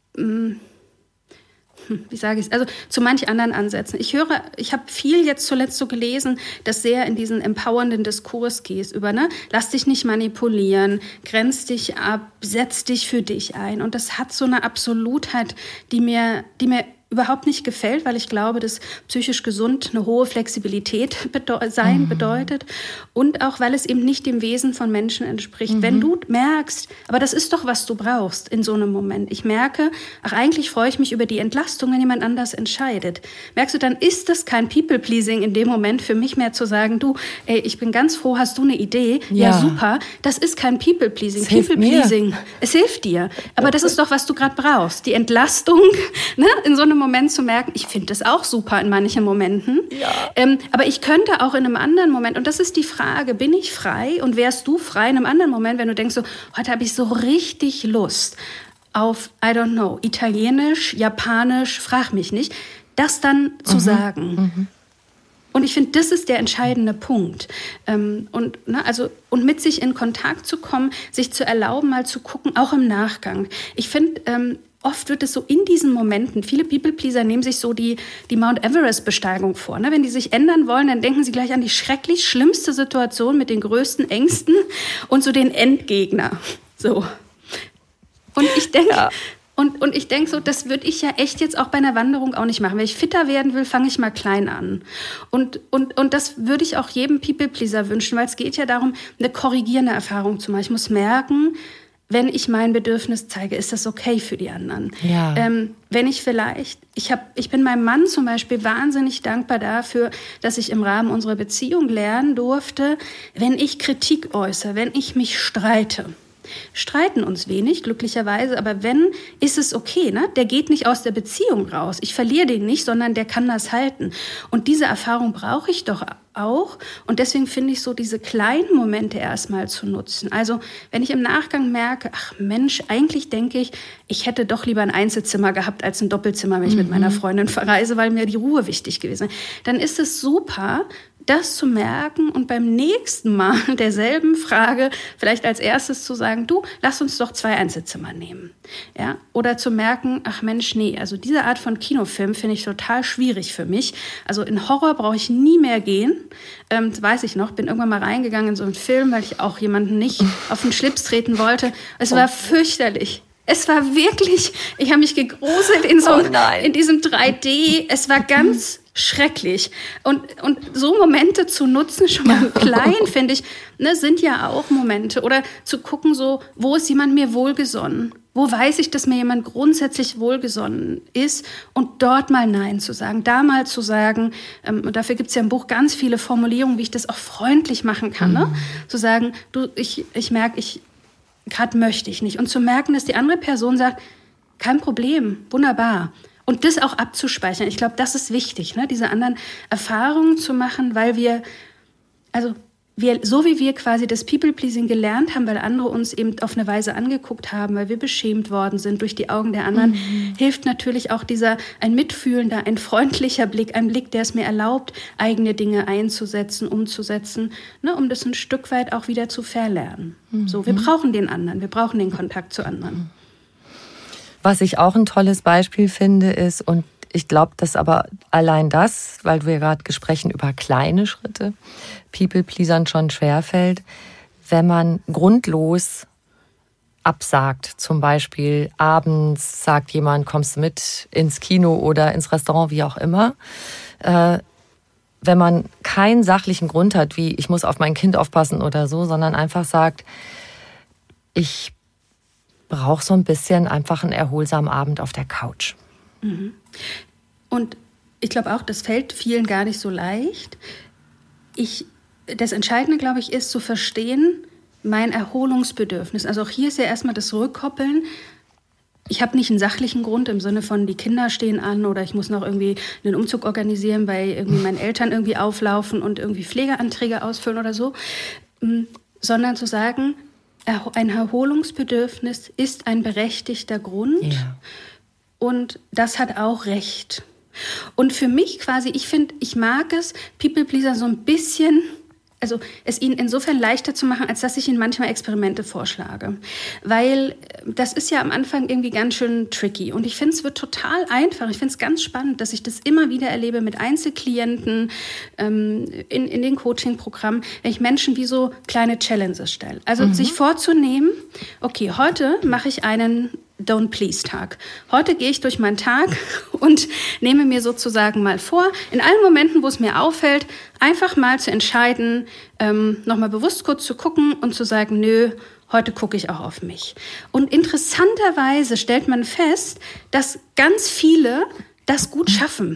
wie sage ich es, also zu manch anderen Ansätzen. Ich habe viel jetzt zuletzt so gelesen, dass sehr in diesen empowernden Diskurs gehst über, ne, lass dich nicht manipulieren, grenz dich ab, setz dich für dich ein. Und das hat so eine Absolutheit, die mir überhaupt nicht gefällt, weil ich glaube, dass psychisch gesund eine hohe Flexibilität sein bedeutet und auch, weil es eben nicht dem Wesen von Menschen entspricht. Wenn du merkst, aber das ist doch, was du brauchst in so einem Moment. Ich merke, eigentlich freue ich mich über die Entlastung, wenn jemand anders entscheidet. Merkst du, dann ist das kein People-Pleasing in dem Moment für mich mehr zu sagen, du, ey, ich bin ganz froh, hast du eine Idee? Ja super. Das ist kein People-Pleasing. People-Pleasing, es hilft dir. Aber das ist doch, was du gerade brauchst. Die Entlastung, ne, in so einem Moment zu merken, ich finde das auch super in manchen Momenten. Ja. Aber ich könnte auch in einem anderen Moment, und das ist die Frage, bin ich frei und wärst du frei in einem anderen Moment, wenn du denkst, so, heute habe ich so richtig Lust auf, I don't know, Italienisch, Japanisch, frag mich nicht, das dann zu sagen. Und ich finde, das ist der entscheidende Punkt. Und mit sich in Kontakt zu kommen, sich zu erlauben, mal zu gucken, auch im Nachgang. Ich finde, oft wird es so in diesen Momenten, viele People-Pleaser nehmen sich so die Mount Everest-Besteigung vor. Ne? Wenn die sich ändern wollen, dann denken sie gleich an die schrecklich schlimmste Situation mit den größten Ängsten und so den Endgegner. So. Und ich denke... Und ich denke so, das würde ich ja echt jetzt auch bei einer Wanderung auch nicht machen. Wenn ich fitter werden will, fange ich mal klein an. Und das würde ich auch jedem People-Pleaser wünschen, weil es geht ja darum, eine korrigierende Erfahrung zu machen. Ich muss merken, wenn ich mein Bedürfnis zeige, ist das okay für die anderen. Ja. Wenn ich vielleicht, ich bin meinem Mann zum Beispiel wahnsinnig dankbar dafür, dass ich im Rahmen unserer Beziehung lernen durfte, wenn ich Kritik äußere, wenn ich mich streite. Streiten uns wenig, glücklicherweise, aber wenn, ist es okay, ne? Der geht nicht aus der Beziehung raus. Ich verliere den nicht, sondern der kann das halten. Und diese Erfahrung brauche ich doch auch. Und deswegen finde ich so, diese kleinen Momente erstmal zu nutzen. Also, wenn ich im Nachgang merke, ach Mensch, eigentlich denke ich, ich hätte doch lieber ein Einzelzimmer gehabt als ein Doppelzimmer, wenn ich mit meiner Freundin verreise, weil mir die Ruhe wichtig gewesen ist. Dann ist es super, das zu merken und beim nächsten Mal derselben Frage vielleicht als erstes zu sagen, du, lass uns doch 2 Einzelzimmer nehmen. Ja? Oder zu merken, ach Mensch, nee, also diese Art von Kinofilm finde ich total schwierig für mich. Also in Horror brauche ich nie mehr gehen. Das weiß ich noch, bin irgendwann mal reingegangen in so einen Film, weil ich auch jemanden nicht auf den Schlips treten wollte. Es war fürchterlich. Es war wirklich, ich habe mich gegruselt in diesem 3D. Es war ganz schrecklich. Und so Momente zu nutzen, schon mal klein, finde ich, ne, sind ja auch Momente. Oder zu gucken, so, wo ist jemand mir wohlgesonnen? Wo weiß ich, dass mir jemand grundsätzlich wohlgesonnen ist? Und dort mal Nein zu sagen, da mal zu sagen, und dafür gibt es ja im Buch ganz viele Formulierungen, wie ich das auch freundlich machen kann. Ne? Zu sagen, du, ich merke, gerade möchte ich nicht. Und zu merken, dass die andere Person sagt, kein Problem, wunderbar. Und das auch abzuspeichern. Ich glaube, das ist wichtig, ne? Diese anderen Erfahrungen zu machen, weil so wie wir quasi das People-Pleasing gelernt haben, weil andere uns eben auf eine Weise angeguckt haben, weil wir beschämt worden sind durch die Augen der anderen, hilft natürlich auch ein mitfühlender, ein freundlicher Blick, ein Blick, der es mir erlaubt, eigene Dinge einzusetzen, umzusetzen, ne, um das ein Stück weit auch wieder zu verlernen. So, wir brauchen den anderen, wir brauchen den Kontakt zu anderen. Was ich auch ein tolles Beispiel finde ist, und ich glaube, dass aber allein das, weil du ja gerade sprechen über kleine Schritte, People-Pleasern schon schwerfällt, wenn man grundlos absagt. Zum Beispiel abends sagt jemand, kommst du mit ins Kino oder ins Restaurant, wie auch immer. Wenn man keinen sachlichen Grund hat, wie ich muss auf mein Kind aufpassen oder so, sondern einfach sagt, ich brauche so ein bisschen einfach einen erholsamen Abend auf der Couch. Und ich glaube auch, das fällt vielen gar nicht so leicht. Ich das Entscheidende, glaube ich, ist zu verstehen, mein Erholungsbedürfnis. Also auch hier ist ja erstmal das Rückkoppeln. Ich habe nicht einen sachlichen Grund im Sinne von, die Kinder stehen an oder ich muss noch irgendwie einen Umzug organisieren, weil irgendwie meine Eltern irgendwie auflaufen und irgendwie Pflegeanträge ausfüllen oder so, sondern zu sagen, ein Erholungsbedürfnis ist ein berechtigter Grund und das hat auch Recht. Und für mich quasi, ich mag es, People Pleaser so ein bisschen, also es ihnen insofern leichter zu machen, als dass ich ihnen manchmal Experimente vorschlage. Weil das ist ja am Anfang irgendwie ganz schön tricky. Und ich finde, es wird total einfach. Ich finde es ganz spannend, dass ich das immer wieder erlebe mit Einzelklienten in den Coaching-Programmen, wenn ich Menschen wie so kleine Challenges stelle. Also sich vorzunehmen, okay, heute mache ich einen Don't-Please-Tag. Heute gehe ich durch meinen Tag und nehme mir sozusagen mal vor, in allen Momenten, wo es mir auffällt, einfach mal zu entscheiden, nochmal bewusst kurz zu gucken und zu sagen, nö, heute gucke ich auch auf mich. Und interessanterweise stellt man fest, dass ganz viele das gut schaffen.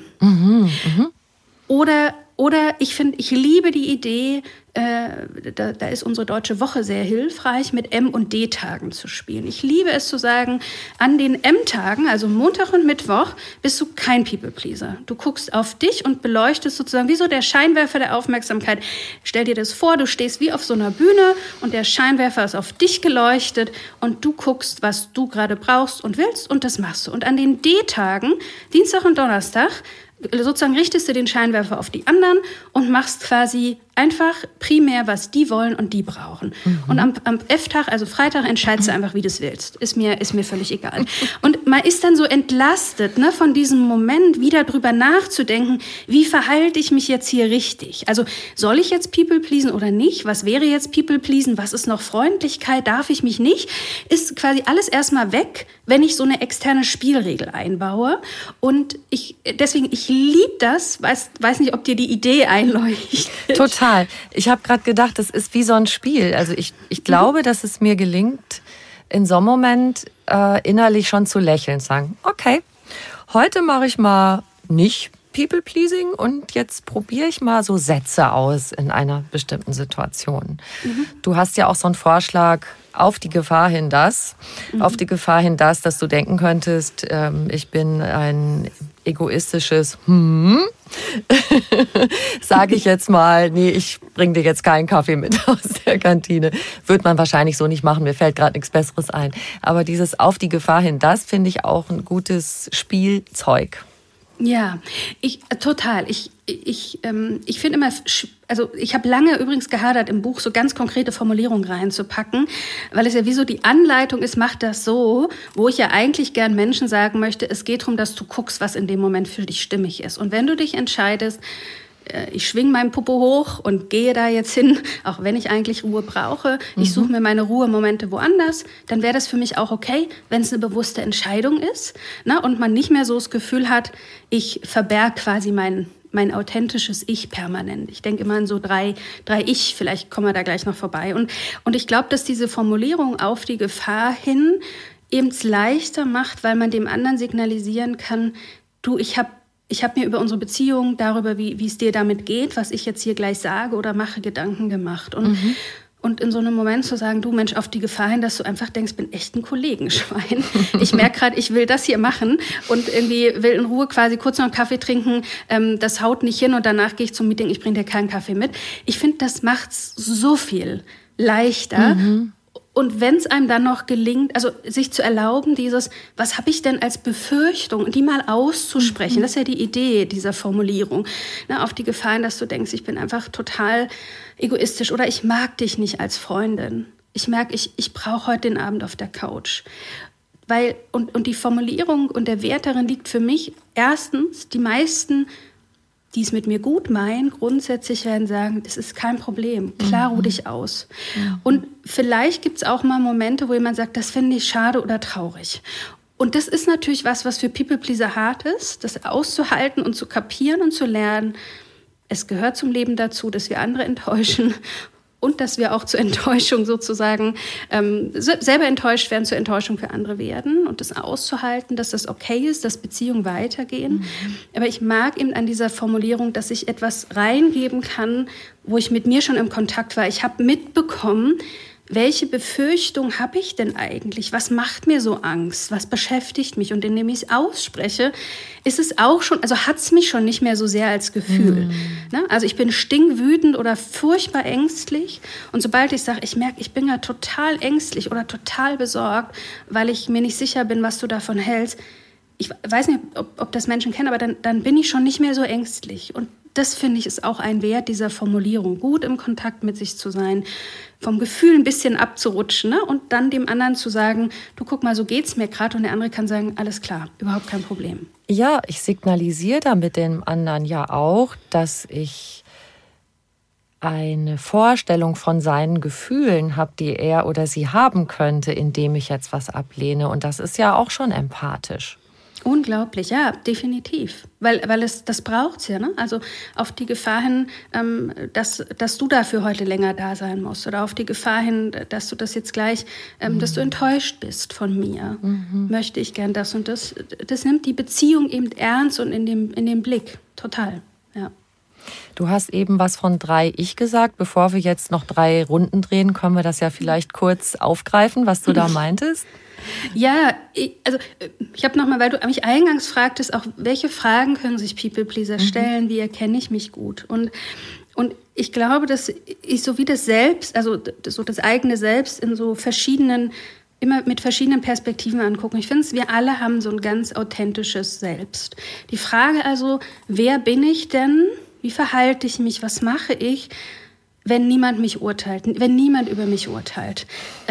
Oder ich liebe die Idee, da ist unsere Deutsche Woche sehr hilfreich, mit M- und D-Tagen zu spielen. Ich liebe es zu sagen, an den M-Tagen, also Montag und Mittwoch, bist du kein People-Pleaser. Du guckst auf dich und beleuchtest sozusagen wie so der Scheinwerfer der Aufmerksamkeit. Stell dir das vor, du stehst wie auf so einer Bühne und der Scheinwerfer ist auf dich geleuchtet und du guckst, was du gerade brauchst und willst und das machst du. Und an den D-Tagen, Dienstag und Donnerstag, sozusagen richtest du den Scheinwerfer auf die anderen und machst quasi einfach primär, was die wollen und die brauchen. Und am F-Tag, also Freitag, entscheidest du einfach, wie du es willst. Ist mir völlig egal. Und man ist dann so entlastet, ne, von diesem Moment, wieder drüber nachzudenken, wie verhalte ich mich jetzt hier richtig? Also soll ich jetzt People pleasen oder nicht? Was wäre jetzt People pleasen? Was ist noch Freundlichkeit? Darf ich mich nicht? Ist quasi alles erstmal weg, wenn ich so eine externe Spielregel einbaue. Und ich liebe das, weiß nicht, ob dir die Idee einleuchtet. Total. Ich habe gerade gedacht, das ist wie so ein Spiel. Also ich glaube, dass es mir gelingt, in so einem Moment innerlich schon zu lächeln, sagen, okay, heute mache ich mal nicht People-Pleasing und jetzt probiere ich mal so Sätze aus in einer bestimmten Situation. Du hast ja auch so einen Vorschlag, auf die Gefahr hin, dass du denken könntest, ich bin ein egoistisches sage ich jetzt mal, nee, ich bringe dir jetzt keinen Kaffee mit aus der Kantine. Wird man wahrscheinlich so nicht machen, mir fällt gerade nichts Besseres ein. Aber dieses auf die Gefahr hin, das finde ich auch ein gutes Spielzeug. Ja, total. Ich finde immer, also ich habe lange übrigens gehadert, im Buch so ganz konkrete Formulierungen reinzupacken, weil es ja wie so die Anleitung ist, mach das so, wo ich ja eigentlich gern Menschen sagen möchte, es geht darum, dass du guckst, was in dem Moment für dich stimmig ist. Und wenn du dich entscheidest, ich schwinge meinen Popo hoch und gehe da jetzt hin, auch wenn ich eigentlich Ruhe brauche. Ich suche mir meine Ruhemomente woanders. Dann wäre das für mich auch okay, wenn es eine bewusste Entscheidung ist, ne? Und man nicht mehr so das Gefühl hat, ich verberge quasi mein authentisches Ich permanent. Ich denke immer an so drei Ich, vielleicht kommen wir da gleich noch vorbei. Und ich glaube, dass diese Formulierung auf die Gefahr hin eben es leichter macht, weil man dem anderen signalisieren kann, du, ich hab mir über unsere Beziehung, darüber, wie es dir damit geht, was ich jetzt hier gleich sage oder mache, Gedanken gemacht. Und in so einem Moment zu sagen, du Mensch, auf die Gefahr hin, dass du einfach denkst, ich bin echt ein Kollegenschwein. Ich merke gerade, ich will das hier machen und irgendwie will in Ruhe quasi kurz noch einen Kaffee trinken. Das haut nicht hin und danach gehe ich zum Meeting, ich bringe dir keinen Kaffee mit. Ich finde, das macht's so viel leichter. Und wenn es einem dann noch gelingt, also sich zu erlauben, dieses, was habe ich denn als Befürchtung, die mal auszusprechen, das ist ja die Idee dieser Formulierung, ne, auf die Gefahr hin, dass du denkst, ich bin einfach total egoistisch oder ich mag dich nicht als Freundin. Ich merke, ich brauche heute den Abend auf der Couch. Und die Formulierung und der Wert darin liegt für mich, erstens, die meisten, die es mit mir gut meinen, grundsätzlich werden sagen, das ist kein Problem, klar, ruh dich aus. Und vielleicht gibt es auch mal Momente, wo jemand sagt, das finde ich schade oder traurig. Und das ist natürlich was für People-Pleaser hart ist, das auszuhalten und zu kapieren und zu lernen. Es gehört zum Leben dazu, dass wir andere enttäuschen. und dass wir auch zur Enttäuschung sozusagen selber enttäuscht werden, zur Enttäuschung für andere werden und das auszuhalten, dass das okay ist, dass Beziehungen weitergehen. Aber ich mag eben an dieser Formulierung, dass ich etwas reingeben kann, wo ich mit mir schon im Kontakt war. Ich habe mitbekommen, welche Befürchtung habe ich denn eigentlich? Was macht mir so Angst? Was beschäftigt mich? Und indem ich es ausspreche, ist es auch schon, also hat es mich schon nicht mehr so sehr als Gefühl. Ne? Also ich bin stinkwütend oder furchtbar ängstlich. Und sobald ich sage, ich merke, ich bin ja total ängstlich oder total besorgt, weil ich mir nicht sicher bin, was du davon hältst. Ich weiß nicht, ob das Menschen kennen, aber dann bin ich schon nicht mehr so ängstlich. Und das, finde ich, ist auch ein Wert dieser Formulierung, gut im Kontakt mit sich zu sein, vom Gefühl ein bisschen abzurutschen, ne? Und dann dem anderen zu sagen, du guck mal, so geht's mir gerade, und der andere kann sagen, alles klar, überhaupt kein Problem. Ja, ich signalisiere damit dem anderen ja auch, dass ich eine Vorstellung von seinen Gefühlen habe, die er oder sie haben könnte, indem ich jetzt was ablehne. Und das ist ja auch schon empathisch. Unglaublich, ja, definitiv. Weil das braucht es ja, ne? Also auf die Gefahr hin, dass du dafür heute länger da sein musst. Oder auf die Gefahr hin, dass du das jetzt gleich, dass du enttäuscht bist von mir. Möchte ich gern das und das. Das nimmt die Beziehung eben ernst und in dem Blick. Total, ja. Du hast eben was von 3 Ich gesagt. Bevor wir jetzt noch 3 Runden drehen, können wir das ja vielleicht kurz aufgreifen, was du da meintest. Ja, ich habe nochmal, weil du mich eingangs fragtest, auch welche Fragen können sich People-Pleaser stellen, wie erkenne ich mich gut? Und ich glaube, dass ich so wie das Selbst, also so das eigene Selbst in so verschiedenen, immer mit verschiedenen Perspektiven angucken. Ich finde, wir alle haben so ein ganz authentisches Selbst. Die Frage also, wer bin ich denn? Wie verhalte ich mich? Was mache ich? Wenn niemand mich urteilt, wenn niemand über mich urteilt,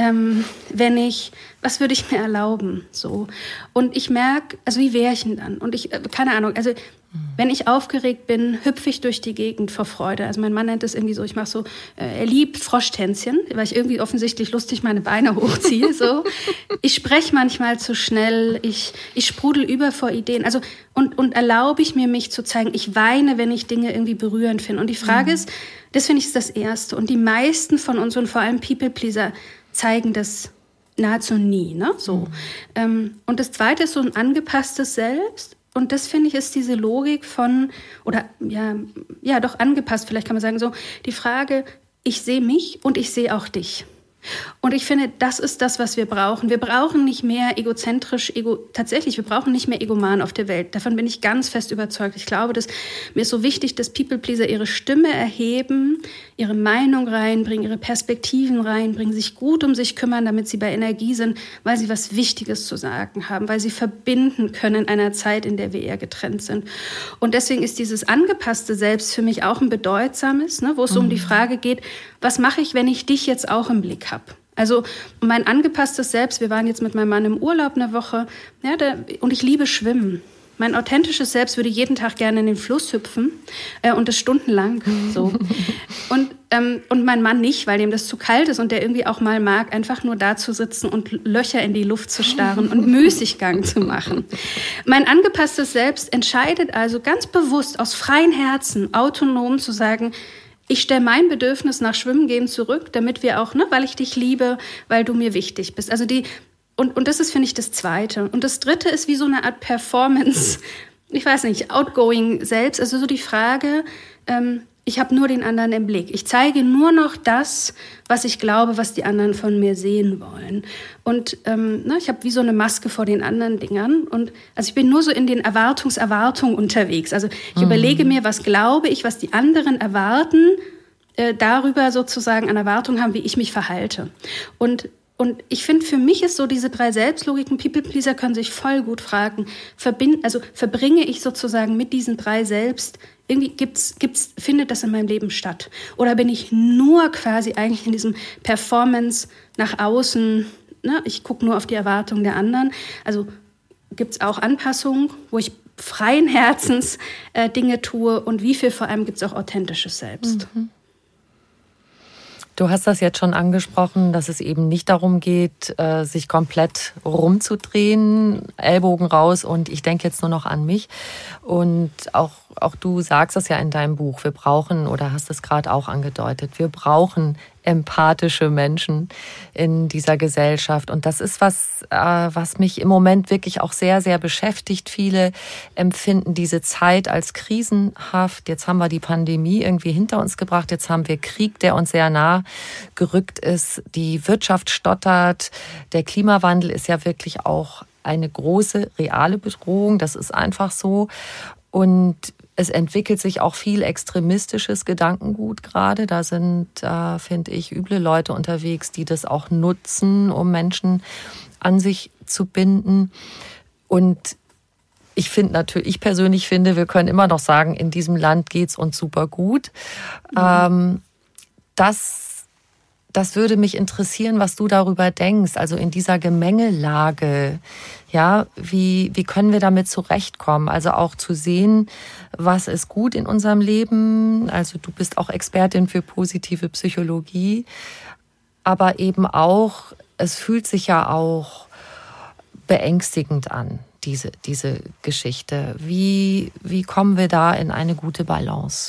was würde ich mir erlauben, so. Und ich merke, also wie wäre ich denn dann? Und keine Ahnung, also wenn ich aufgeregt bin, hüpfe ich durch die Gegend vor Freude. Also mein Mann nennt es irgendwie so, ich mache so, er liebt Froschtänzchen, weil ich irgendwie offensichtlich lustig meine Beine hochziehe, so. Ich spreche manchmal zu schnell, ich sprudel über vor Ideen, also und erlaube ich mir, mich zu zeigen. Ich weine, wenn ich Dinge irgendwie berührend finde. Und die Frage ist, das finde ich ist das Erste. Und die meisten von uns und vor allem People-Pleaser zeigen das nahezu nie, ne? So. Und das Zweite ist so ein angepasstes Selbst. Und das, finde ich, ist diese Logik von, oder ja, doch angepasst, vielleicht kann man sagen so, die Frage, ich sehe mich und ich sehe auch dich. Und ich finde, das ist das, was wir brauchen. Wir brauchen nicht mehr tatsächlich, wir brauchen nicht mehr Egomanen auf der Welt. Davon bin ich ganz fest überzeugt. Ich glaube, mir ist so wichtig, dass People-Pleaser ihre Stimme erheben, ihre Meinung reinbringen, ihre Perspektiven reinbringen, sich gut um sich kümmern, damit sie bei Energie sind, weil sie was Wichtiges zu sagen haben, weil sie verbinden können in einer Zeit, in der wir eher getrennt sind. Und deswegen ist dieses angepasste Selbst für mich auch ein bedeutsames, ne, wo es um die Frage geht, was mache ich, wenn ich dich jetzt auch im Blick habe? Also mein angepasstes Selbst, wir waren jetzt mit meinem Mann im Urlaub eine Woche, ja, und ich liebe Schwimmen. Mein authentisches Selbst würde jeden Tag gerne in den Fluss hüpfen und das stundenlang. So. Und mein Mann nicht, weil dem das zu kalt ist und der irgendwie auch mal mag, einfach nur da zu sitzen und Löcher in die Luft zu starren und Müßiggang zu machen. Mein angepasstes Selbst entscheidet also ganz bewusst aus freiem Herzen, autonom zu sagen, ich stelle mein Bedürfnis nach Schwimmen gehen zurück, damit wir auch, ne, weil ich dich liebe, weil du mir wichtig bist. Also und das ist, finde ich, das Zweite. Und das Dritte ist wie so eine Art Performance, ich weiß nicht, outgoing selbst. Also so die Frage, ich habe nur den anderen im Blick. Ich zeige nur noch das, was ich glaube, was die anderen von mir sehen wollen. Und ich habe wie so eine Maske vor den anderen Dingern. Und also ich bin nur so in den Erwartungen unterwegs. Also ich überlege mir, was glaube ich, was die anderen erwarten, darüber sozusagen an Erwartungen haben, wie ich mich verhalte. Und ich finde, für mich ist so diese 3 Selbstlogiken, People-Pleaser können sich voll gut fragen, verbringe ich sozusagen mit diesen 3 Selbst, irgendwie findet das in meinem Leben statt? Oder bin ich nur quasi eigentlich in diesem Performance nach außen, ne? Ich gucke nur auf die Erwartungen der anderen. Also gibt es auch Anpassungen, wo ich freien Herzens Dinge tue und wie viel vor allem gibt es auch authentisches Selbst? Du hast das jetzt schon angesprochen, dass es eben nicht darum geht, sich komplett rumzudrehen, Ellbogen raus und ich denke jetzt nur noch an mich. Und auch du sagst es ja in deinem Buch, wir brauchen, oder hast es gerade auch angedeutet, wir brauchen empathische Menschen in dieser Gesellschaft. Und das ist was mich im Moment wirklich auch sehr, sehr beschäftigt. Viele empfinden diese Zeit als krisenhaft. Jetzt haben wir die Pandemie irgendwie hinter uns gebracht. Jetzt haben wir Krieg, der uns sehr nah gerückt ist. Die Wirtschaft stottert. Der Klimawandel ist ja wirklich auch eine große, reale Bedrohung. Das ist einfach so. Und es entwickelt sich auch viel extremistisches Gedankengut gerade. Da sind, finde ich, üble Leute unterwegs, die das auch nutzen, um Menschen an sich zu binden. Und ich persönlich finde, wir können immer noch sagen, in diesem Land geht's uns super gut. Das würde mich interessieren, was du darüber denkst. Also in dieser Gemengelage, ja, wie können wir damit zurechtkommen? Also auch zu sehen, was ist gut in unserem Leben. Also du bist auch Expertin für positive Psychologie. Aber eben auch, es fühlt sich ja auch beängstigend an, diese Geschichte. Wie kommen wir da in eine gute Balance?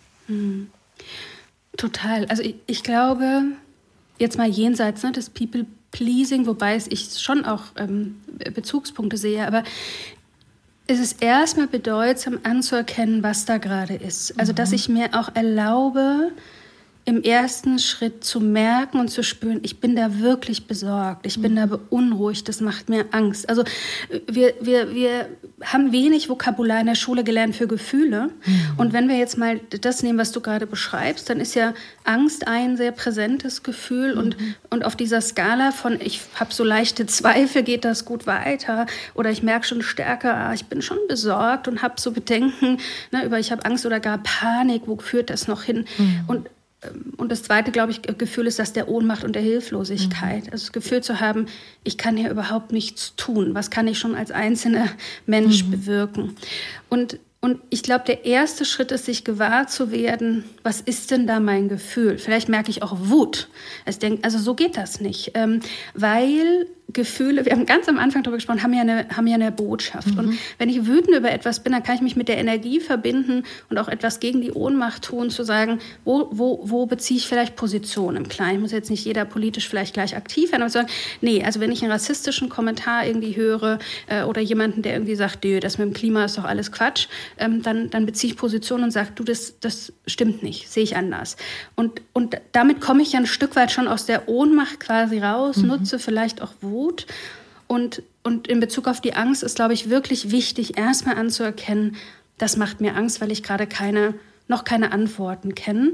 Total. Also ich glaube, jetzt mal jenseits des People-Pleasing, wobei ich schon auch Bezugspunkte sehe, aber es ist erstmal bedeutsam anzuerkennen, was da gerade ist. Also dass ich mir auch erlaube, im ersten Schritt zu merken und zu spüren, ich bin da wirklich besorgt, ich bin da beunruhigt, das macht mir Angst. Also wir haben wenig Vokabular in der Schule gelernt für Gefühle. Und wenn wir jetzt mal das nehmen, was du gerade beschreibst, dann ist ja Angst ein sehr präsentes Gefühl. Und auf dieser Skala von ich habe so leichte Zweifel, geht das gut weiter? Oder ich merke schon stärker, ich bin schon besorgt und habe so Bedenken über ich habe Angst oder gar Panik, wo führt das noch hin? Und das zweite, glaube ich, Gefühl ist das der Ohnmacht und der Hilflosigkeit. Also das Gefühl zu haben, ich kann hier überhaupt nichts tun. Was kann ich schon als einzelner Mensch bewirken? Und ich glaube, der erste Schritt ist, sich gewahr zu werden, was ist denn da mein Gefühl? Vielleicht merke ich auch Wut. Also so geht das nicht. Weil Gefühle, wir haben ganz am Anfang darüber gesprochen, haben ja eine Botschaft. Und wenn ich wütend über etwas bin, dann kann ich mich mit der Energie verbinden und auch etwas gegen die Ohnmacht tun, zu sagen, wo beziehe ich vielleicht Position im Kleinen. Muss jetzt nicht jeder politisch vielleicht gleich aktiv werden, aber zu sagen, nee, also wenn ich einen rassistischen Kommentar irgendwie höre oder jemanden, der irgendwie sagt, das mit dem Klima ist doch alles Quatsch, dann beziehe ich Position und sage, das stimmt nicht, sehe ich anders. Und damit komme ich ja ein Stück weit schon aus der Ohnmacht quasi raus, nutze vielleicht auch Wut. Und in Bezug auf die Angst ist, glaube ich, wirklich wichtig, erstmal anzuerkennen, das macht mir Angst, weil ich gerade noch keine Antworten kenne.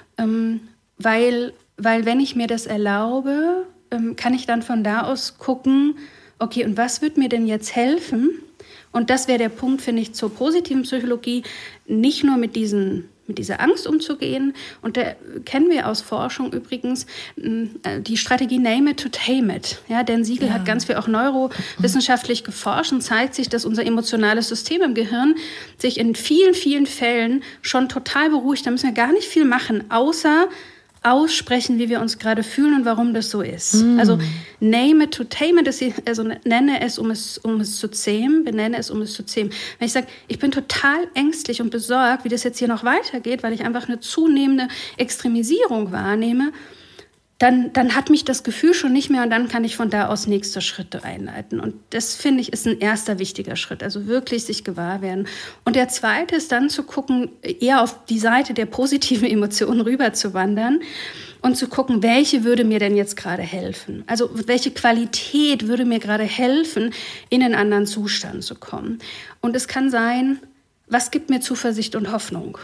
Weil wenn ich mir das erlaube, kann ich dann von da aus gucken, okay, und was wird mir denn jetzt helfen? Und das wäre der Punkt, finde ich, zur positiven Psychologie, nicht nur mit dieser Angst umzugehen. Und da kennen wir aus Forschung übrigens die Strategie Name it to tame it. Ja, Dan Siegel hat ganz viel auch neurowissenschaftlich geforscht und zeigt sich, dass unser emotionales System im Gehirn sich in vielen, vielen Fällen schon total beruhigt. Da müssen wir gar nicht viel machen, außer aussprechen, wie wir uns gerade fühlen und warum das so ist. Also name it to tame it, also nenne es, um es zu zähmen, benenne es, um es zu zähmen. Wenn ich sage, ich bin total ängstlich und besorgt, wie das jetzt hier noch weitergeht, weil ich einfach eine zunehmende Extremisierung wahrnehme, dann hat mich das Gefühl schon nicht mehr und dann kann ich von da aus nächste Schritte einleiten. Und das, finde ich, ist ein erster wichtiger Schritt, also wirklich sich gewahr werden. Und der zweite ist dann zu gucken, eher auf die Seite der positiven Emotionen rüber zu wandern und zu gucken, welche würde mir denn jetzt gerade helfen? Also welche Qualität würde mir gerade helfen, in einen anderen Zustand zu kommen? Und es kann sein, was gibt mir Zuversicht und Hoffnung?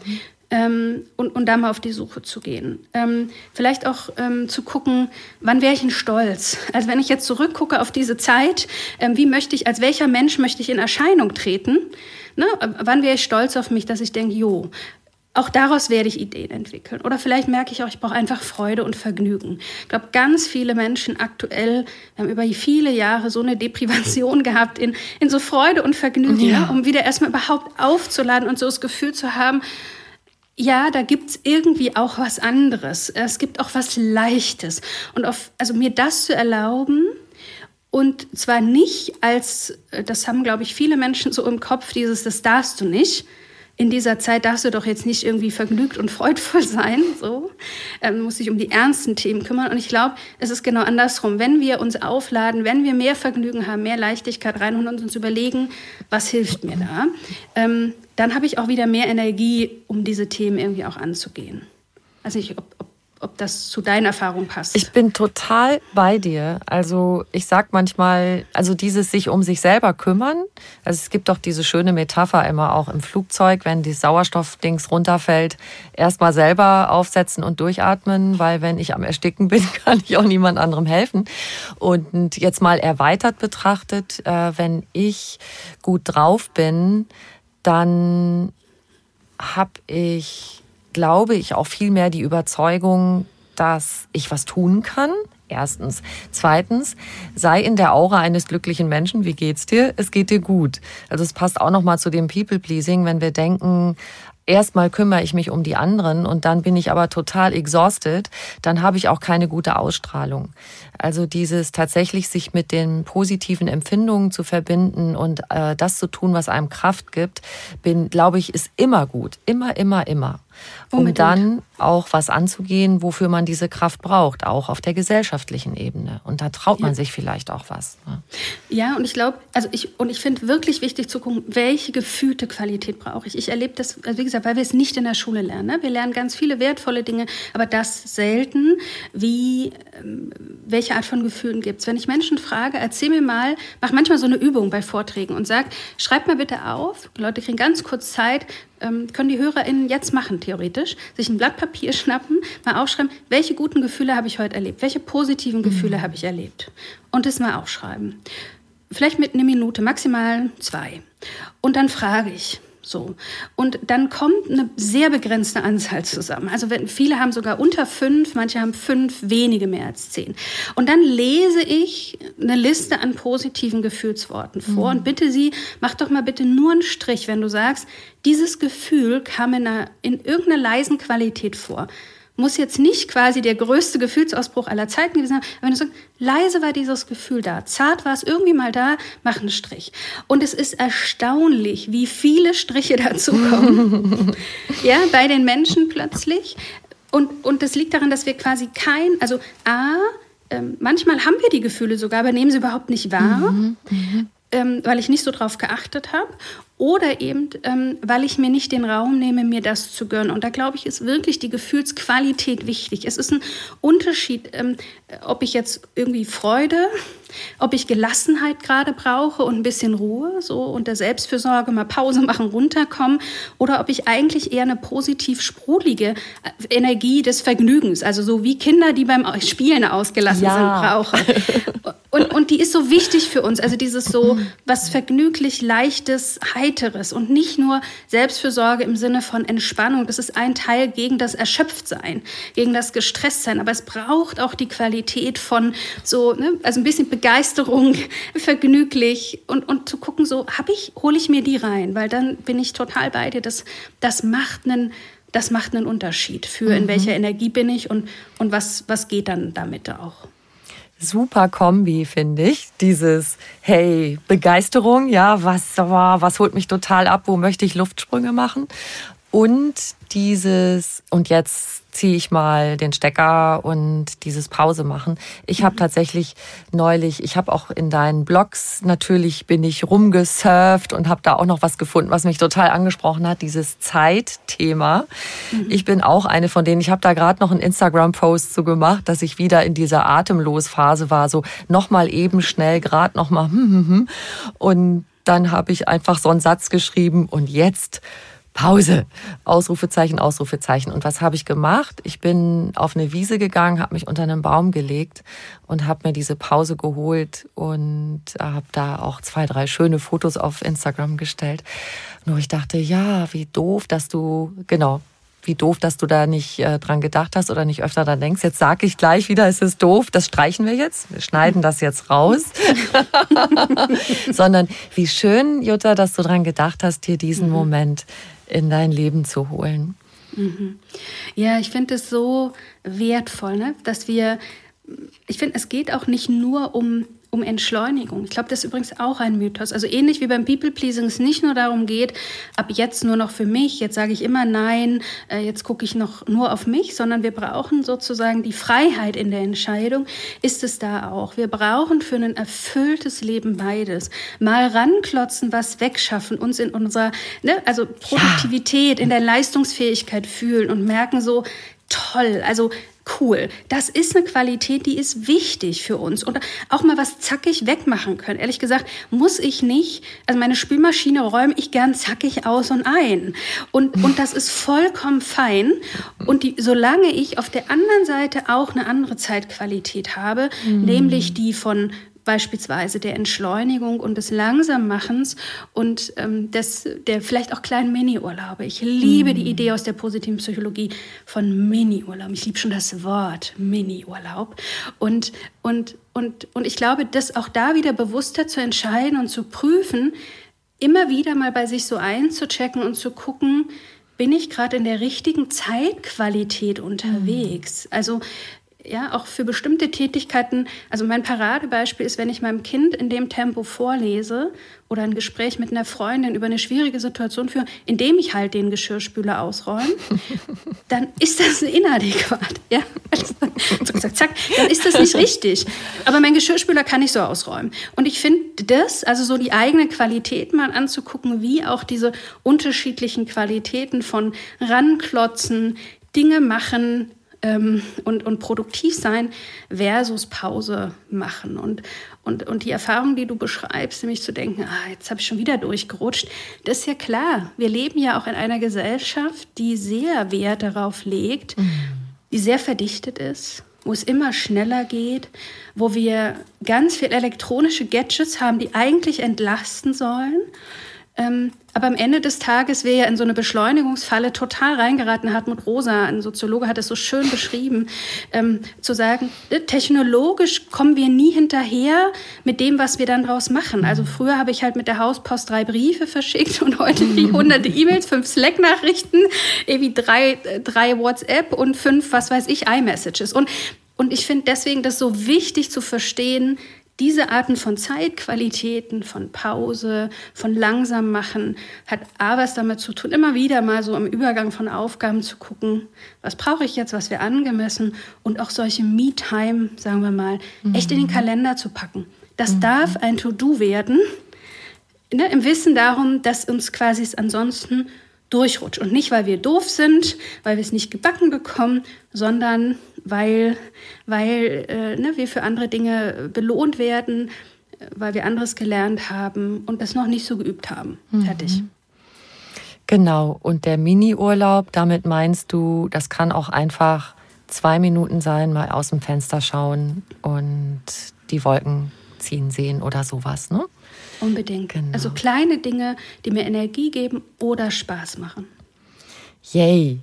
Und da mal auf die Suche zu gehen. Vielleicht auch zu gucken, wann wäre ich denn stolz? Also wenn ich jetzt zurückgucke auf diese Zeit, als welcher Mensch möchte ich in Erscheinung treten? Ne? Wann wäre ich stolz auf mich, dass ich denke, auch daraus werde ich Ideen entwickeln. Oder vielleicht merke ich auch, ich brauche einfach Freude und Vergnügen. Ich glaube, ganz viele Menschen aktuell haben über viele Jahre so eine Deprivation gehabt in so Freude und Vergnügen, ne? Um wieder erstmal überhaupt aufzuladen und so das Gefühl zu haben, ja, da gibt's irgendwie auch was anderes. Es gibt auch was Leichtes. Und also mir das zu erlauben, und zwar nicht als, das haben, glaube ich, viele Menschen so im Kopf, das darfst du nicht. in dieser Zeit darfst du doch jetzt nicht irgendwie vergnügt und freudvoll sein, so. Musst dich um die ernsten Themen kümmern. Und ich glaube, es ist genau andersrum. Wenn wir uns aufladen, wenn wir mehr Vergnügen haben, mehr Leichtigkeit reinholen und uns überlegen, was hilft mir da, dann habe ich auch wieder mehr Energie, um diese Themen irgendwie auch anzugehen. Also nicht, ob das zu deinen Erfahrungen passt. Ich bin total bei dir. Also ich sag manchmal, also dieses sich um sich selber kümmern, also es gibt doch diese schöne Metapher immer auch im Flugzeug, wenn die Sauerstoffdings runterfällt, erstmal selber aufsetzen und durchatmen, weil wenn ich am Ersticken bin, kann ich auch niemand anderem helfen. Und jetzt mal erweitert betrachtet, wenn ich gut drauf bin, dann habe ich, glaube ich, auch viel mehr die Überzeugung, dass ich was tun kann. Erstens. Zweitens, sei in der Aura eines glücklichen Menschen. Wie geht's dir? Es geht dir gut. Also es passt auch nochmal zu dem People-Pleasing, wenn wir denken, erstmal kümmere ich mich um die anderen und dann bin ich aber total exhausted, dann habe ich auch keine gute Ausstrahlung. Also dieses tatsächlich sich mit den positiven Empfindungen zu verbinden und das zu tun, was einem Kraft gibt, glaube ich, ist immer gut. Immer, immer, immer. Um dann auch was anzugehen, wofür man diese Kraft braucht, auch auf der gesellschaftlichen Ebene. Und da traut man sich vielleicht auch was. Ne? Ja, und ich glaube, ich finde wirklich wichtig zu gucken, welche gefühlte Qualität brauche ich. Ich erlebe das, also wie gesagt, weil wir es nicht in der Schule lernen. Ne? Wir lernen ganz viele wertvolle Dinge, aber das selten, welche Art von Gefühlen gibt es. Wenn ich Menschen frage, erzähl mir mal, mach manchmal so eine Übung bei Vorträgen und sag, schreib mal bitte auf, die Leute kriegen ganz kurz Zeit, können die HörerInnen jetzt machen, theoretisch, sich ein Blatt Papier schnappen, mal aufschreiben, welche guten Gefühle habe ich heute erlebt, welche positiven Gefühle habe ich erlebt und das mal aufschreiben. Vielleicht mit 1 Minute, maximal 2. Und dann frage ich, so. Und dann kommt eine sehr begrenzte Anzahl zusammen. Also viele haben sogar unter 5, manche haben 5, wenige mehr als 10. Und dann lese ich eine Liste an positiven Gefühlsworten vor und bitte Sie, mach doch mal bitte nur einen Strich, wenn du sagst, dieses Gefühl kam in irgendeiner leisen Qualität vor. Muss jetzt nicht quasi der größte Gefühlsausbruch aller Zeiten gewesen sein, aber wenn du sagst, leise war dieses Gefühl da, zart war es irgendwie mal da, mach einen Strich. Und es ist erstaunlich, wie viele Striche dazu kommen. Ja, bei den Menschen plötzlich. Und das liegt daran, dass wir quasi manchmal haben wir die Gefühle sogar, aber nehmen sie überhaupt nicht wahr, weil ich nicht so drauf geachtet habe. Oder eben, weil ich mir nicht den Raum nehme, mir das zu gönnen. Und da, glaube ich, ist wirklich die Gefühlsqualität wichtig. Es ist ein Unterschied, ob ich jetzt irgendwie Freude, ob ich Gelassenheit gerade brauche und ein bisschen Ruhe, so unter Selbstfürsorge mal Pause machen, runterkommen, oder ob ich eigentlich eher eine positiv sprudelige Energie des Vergnügens, also so wie Kinder, die beim Spielen ausgelassen sind, brauchen. Und die ist so wichtig für uns, also dieses so was vergnüglich, leichtes, Heiteres und nicht nur Selbstfürsorge im Sinne von Entspannung. Das ist ein Teil gegen das Erschöpftsein, gegen das Gestresstsein. Aber es braucht auch die Qualität von so, also ein bisschen Begeisterung, vergnüglich und zu gucken, so hole ich mir die rein, weil dann bin ich total bei dir. Das macht einen Unterschied für in welcher Energie bin ich und was geht dann damit auch. Super Kombi, finde ich. Dieses, hey, Begeisterung, ja, was holt mich total ab, wo möchte ich Luftsprünge machen? Und dieses, und jetzt ziehe ich mal den Stecker und dieses Pause machen. Ich habe tatsächlich ich habe auch in deinen Blogs, natürlich bin ich rumgesurft und habe da auch noch was gefunden, was mich total angesprochen hat, dieses Zeitthema. Ich bin auch eine von denen, ich habe da gerade noch einen Instagram-Post zu gemacht, dass ich wieder in dieser Atemlosphase war, so nochmal eben schnell, gerade nochmal und dann habe ich einfach so einen Satz geschrieben und jetzt Pause, Ausrufezeichen, Ausrufezeichen. Und was habe ich gemacht? Ich bin auf eine Wiese gegangen, habe mich unter einen Baum gelegt und habe mir diese Pause geholt und habe da auch 2, 3 schöne Fotos auf Instagram gestellt. Nur ich dachte, ja, wie doof, dass du da nicht dran gedacht hast oder nicht öfter dran denkst. Jetzt sage ich gleich wieder, es ist doof, das streichen wir jetzt. Wir schneiden das jetzt raus. Sondern wie schön, Jutta, dass du dran gedacht hast, dir diesen Moment in dein Leben zu holen. Ja, ich finde es so wertvoll, dass ich finde, es geht auch nicht nur um um Entschleunigung. Ich glaube, das ist übrigens auch ein Mythos. Also ähnlich wie beim People-Pleasing es nicht nur darum geht, ab jetzt nur noch für mich, jetzt sage ich immer nein, jetzt gucke ich noch nur auf mich, sondern wir brauchen sozusagen die Freiheit in der Entscheidung, ist es da auch. Wir brauchen für ein erfülltes Leben beides. Mal ranklotzen, was wegschaffen, uns in unserer Produktivität, in der Leistungsfähigkeit fühlen und merken so, toll, also cool. Das ist eine Qualität, die ist wichtig für uns. Und auch mal was zackig wegmachen können. Ehrlich gesagt, muss ich nicht, also meine Spülmaschine räume ich gern zackig aus und ein. Und das ist vollkommen fein. Und solange ich auf der anderen Seite auch eine andere Zeitqualität habe, nämlich die von beispielsweise der Entschleunigung und des Langsammachens und der vielleicht auch kleinen Mini-Urlaube. Ich liebe die Idee aus der positiven Psychologie von Mini-Urlaub. Ich liebe schon das Wort Mini-Urlaub. Und ich glaube, das auch da wieder bewusster zu entscheiden und zu prüfen, immer wieder mal bei sich so einzuchecken und zu gucken, bin ich gerade in der richtigen Zeitqualität unterwegs? Also ja, auch für bestimmte Tätigkeiten, also mein Paradebeispiel ist, wenn ich meinem Kind in dem Tempo vorlese oder ein Gespräch mit einer Freundin über eine schwierige Situation führe, indem ich halt den Geschirrspüler ausräume, dann ist das inadäquat. Ja? Zack, dann ist das nicht richtig. Aber mein Geschirrspüler kann ich so ausräumen. Und ich finde das, also so die eigene Qualität mal anzugucken, wie auch diese unterschiedlichen Qualitäten von ranklotzen, Dinge machen, und produktiv sein versus Pause machen. Und die Erfahrung, die du beschreibst, nämlich zu denken, jetzt habe ich schon wieder durchgerutscht, das ist ja klar. Wir leben ja auch in einer Gesellschaft, die sehr Wert darauf legt, die sehr verdichtet ist, wo es immer schneller geht, wo wir ganz viele elektronische Gadgets haben, die eigentlich entlasten sollen. Aber am Ende des Tages wir ja in so eine Beschleunigungsfalle total reingeraten. Hartmut Rosa, ein Soziologe, hat es so schön beschrieben, zu sagen, technologisch kommen wir nie hinterher mit dem, was wir dann draus machen. Also früher habe ich halt mit der Hauspost 3 Briefe verschickt und heute die hunderte E-Mails, 5 Slack-Nachrichten, irgendwie 3 WhatsApp und 5, was weiß ich, iMessages. Und ich finde deswegen das so wichtig zu verstehen, diese Arten von Zeitqualitäten, von Pause, von langsam machen, hat was damit zu tun, immer wieder mal so im Übergang von Aufgaben zu gucken, was brauche ich jetzt, was wäre angemessen und auch solche Me-Time, sagen wir mal, echt in den Kalender zu packen. Das darf ein To-Do werden, ne, im Wissen darum, dass uns quasi es ansonsten durchrutscht. Und nicht, weil wir doof sind, weil wir es nicht gebacken bekommen, sondern weil wir für andere Dinge belohnt werden, weil wir anderes gelernt haben und das noch nicht so geübt haben. Fertig. Genau. Und der Mini-Urlaub, damit meinst du, das kann auch einfach 2 Minuten sein, mal aus dem Fenster schauen und die Wolken ziehen sehen oder sowas, ne? Unbedingt. Genau. Also kleine Dinge, die mir Energie geben oder Spaß machen. Yay!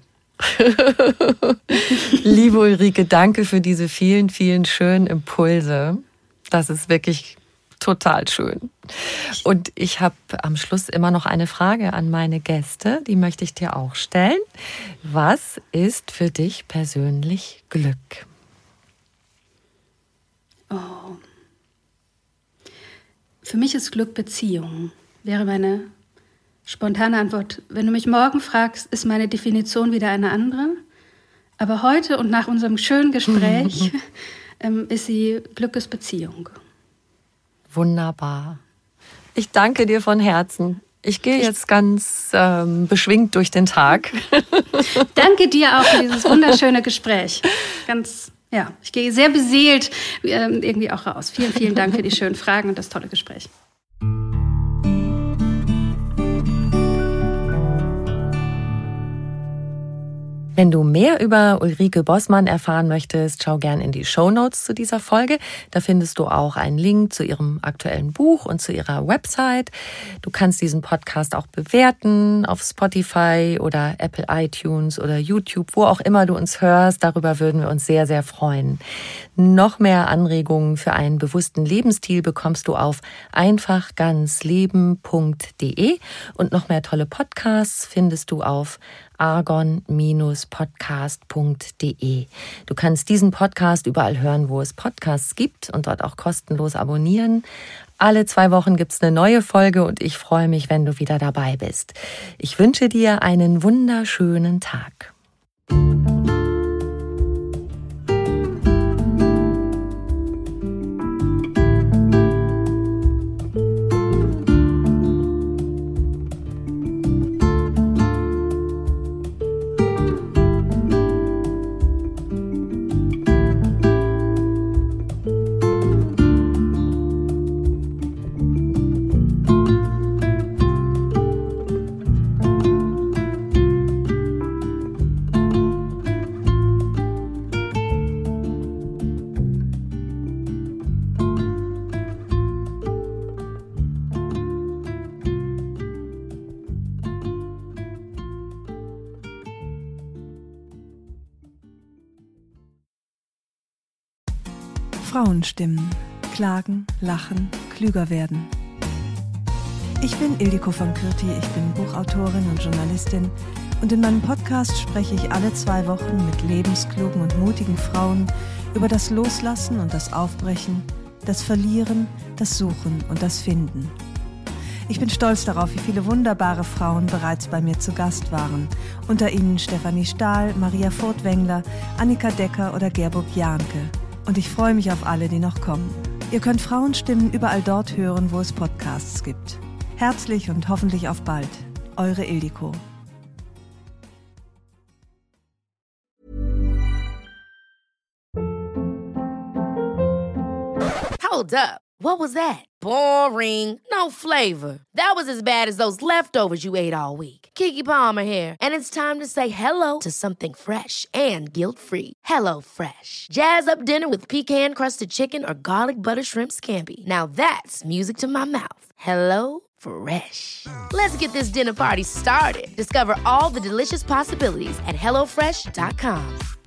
Liebe Ulrike, danke für diese vielen, vielen schönen Impulse. Das ist wirklich total schön. Und ich habe am Schluss immer noch eine Frage an meine Gäste, die möchte ich dir auch stellen. Was ist für dich persönlich Glück? Oh. Für mich ist Glück Beziehung, wäre meine spontane Antwort. Wenn du mich morgen fragst, ist meine Definition wieder eine andere. Aber heute und nach unserem schönen Gespräch ist sie Glück ist Beziehung. Wunderbar. Ich danke dir von Herzen. Ich gehe jetzt ganz beschwingt durch den Tag. Danke dir auch für dieses wunderschöne Gespräch. Ich gehe sehr beseelt irgendwie auch raus. Vielen, vielen Dank für die schönen Fragen und das tolle Gespräch. Wenn du mehr über Ulrike Bossmann erfahren möchtest, schau gern in die Shownotes zu dieser Folge. Da findest du auch einen Link zu ihrem aktuellen Buch und zu ihrer Website. Du kannst diesen Podcast auch bewerten auf Spotify oder Apple iTunes oder YouTube, wo auch immer du uns hörst. Darüber würden wir uns sehr, sehr freuen. Noch mehr Anregungen für einen bewussten Lebensstil bekommst du auf einfachganzleben.de und noch mehr tolle Podcasts findest du auf argon-podcast.de. Du kannst diesen Podcast überall hören, wo es Podcasts gibt und dort auch kostenlos abonnieren. Alle 2 Wochen gibt's eine neue Folge und ich freue mich, wenn du wieder dabei bist. Ich wünsche dir einen wunderschönen Tag. Frauenstimmen. Klagen, lachen, klüger werden. Ich bin Ildiko von Kürti, ich bin Buchautorin und Journalistin und in meinem Podcast spreche ich alle 2 Wochen mit lebensklugen und mutigen Frauen über das Loslassen und das Aufbrechen, das Verlieren, das Suchen und das Finden. Ich bin stolz darauf, wie viele wunderbare Frauen bereits bei mir zu Gast waren. Unter ihnen Stefanie Stahl, Maria Furtwängler, Annika Decker oder Gerburg Jahnke. Und ich freue mich auf alle, die noch kommen. Ihr könnt Frauenstimmen überall dort hören, wo es Podcasts gibt. Herzlich und hoffentlich auf bald. Eure Ildiko. Hold up. What was that? Boring. No flavor. That was as bad as those leftovers you ate all week. Keke Palmer here, and it's time to say hello to something fresh and guilt-free. HelloFresh. Jazz up dinner with pecan-crusted chicken or garlic butter shrimp scampi. Now that's music to my mouth. HelloFresh. Let's get this dinner party started. Discover all the delicious possibilities at HelloFresh.com.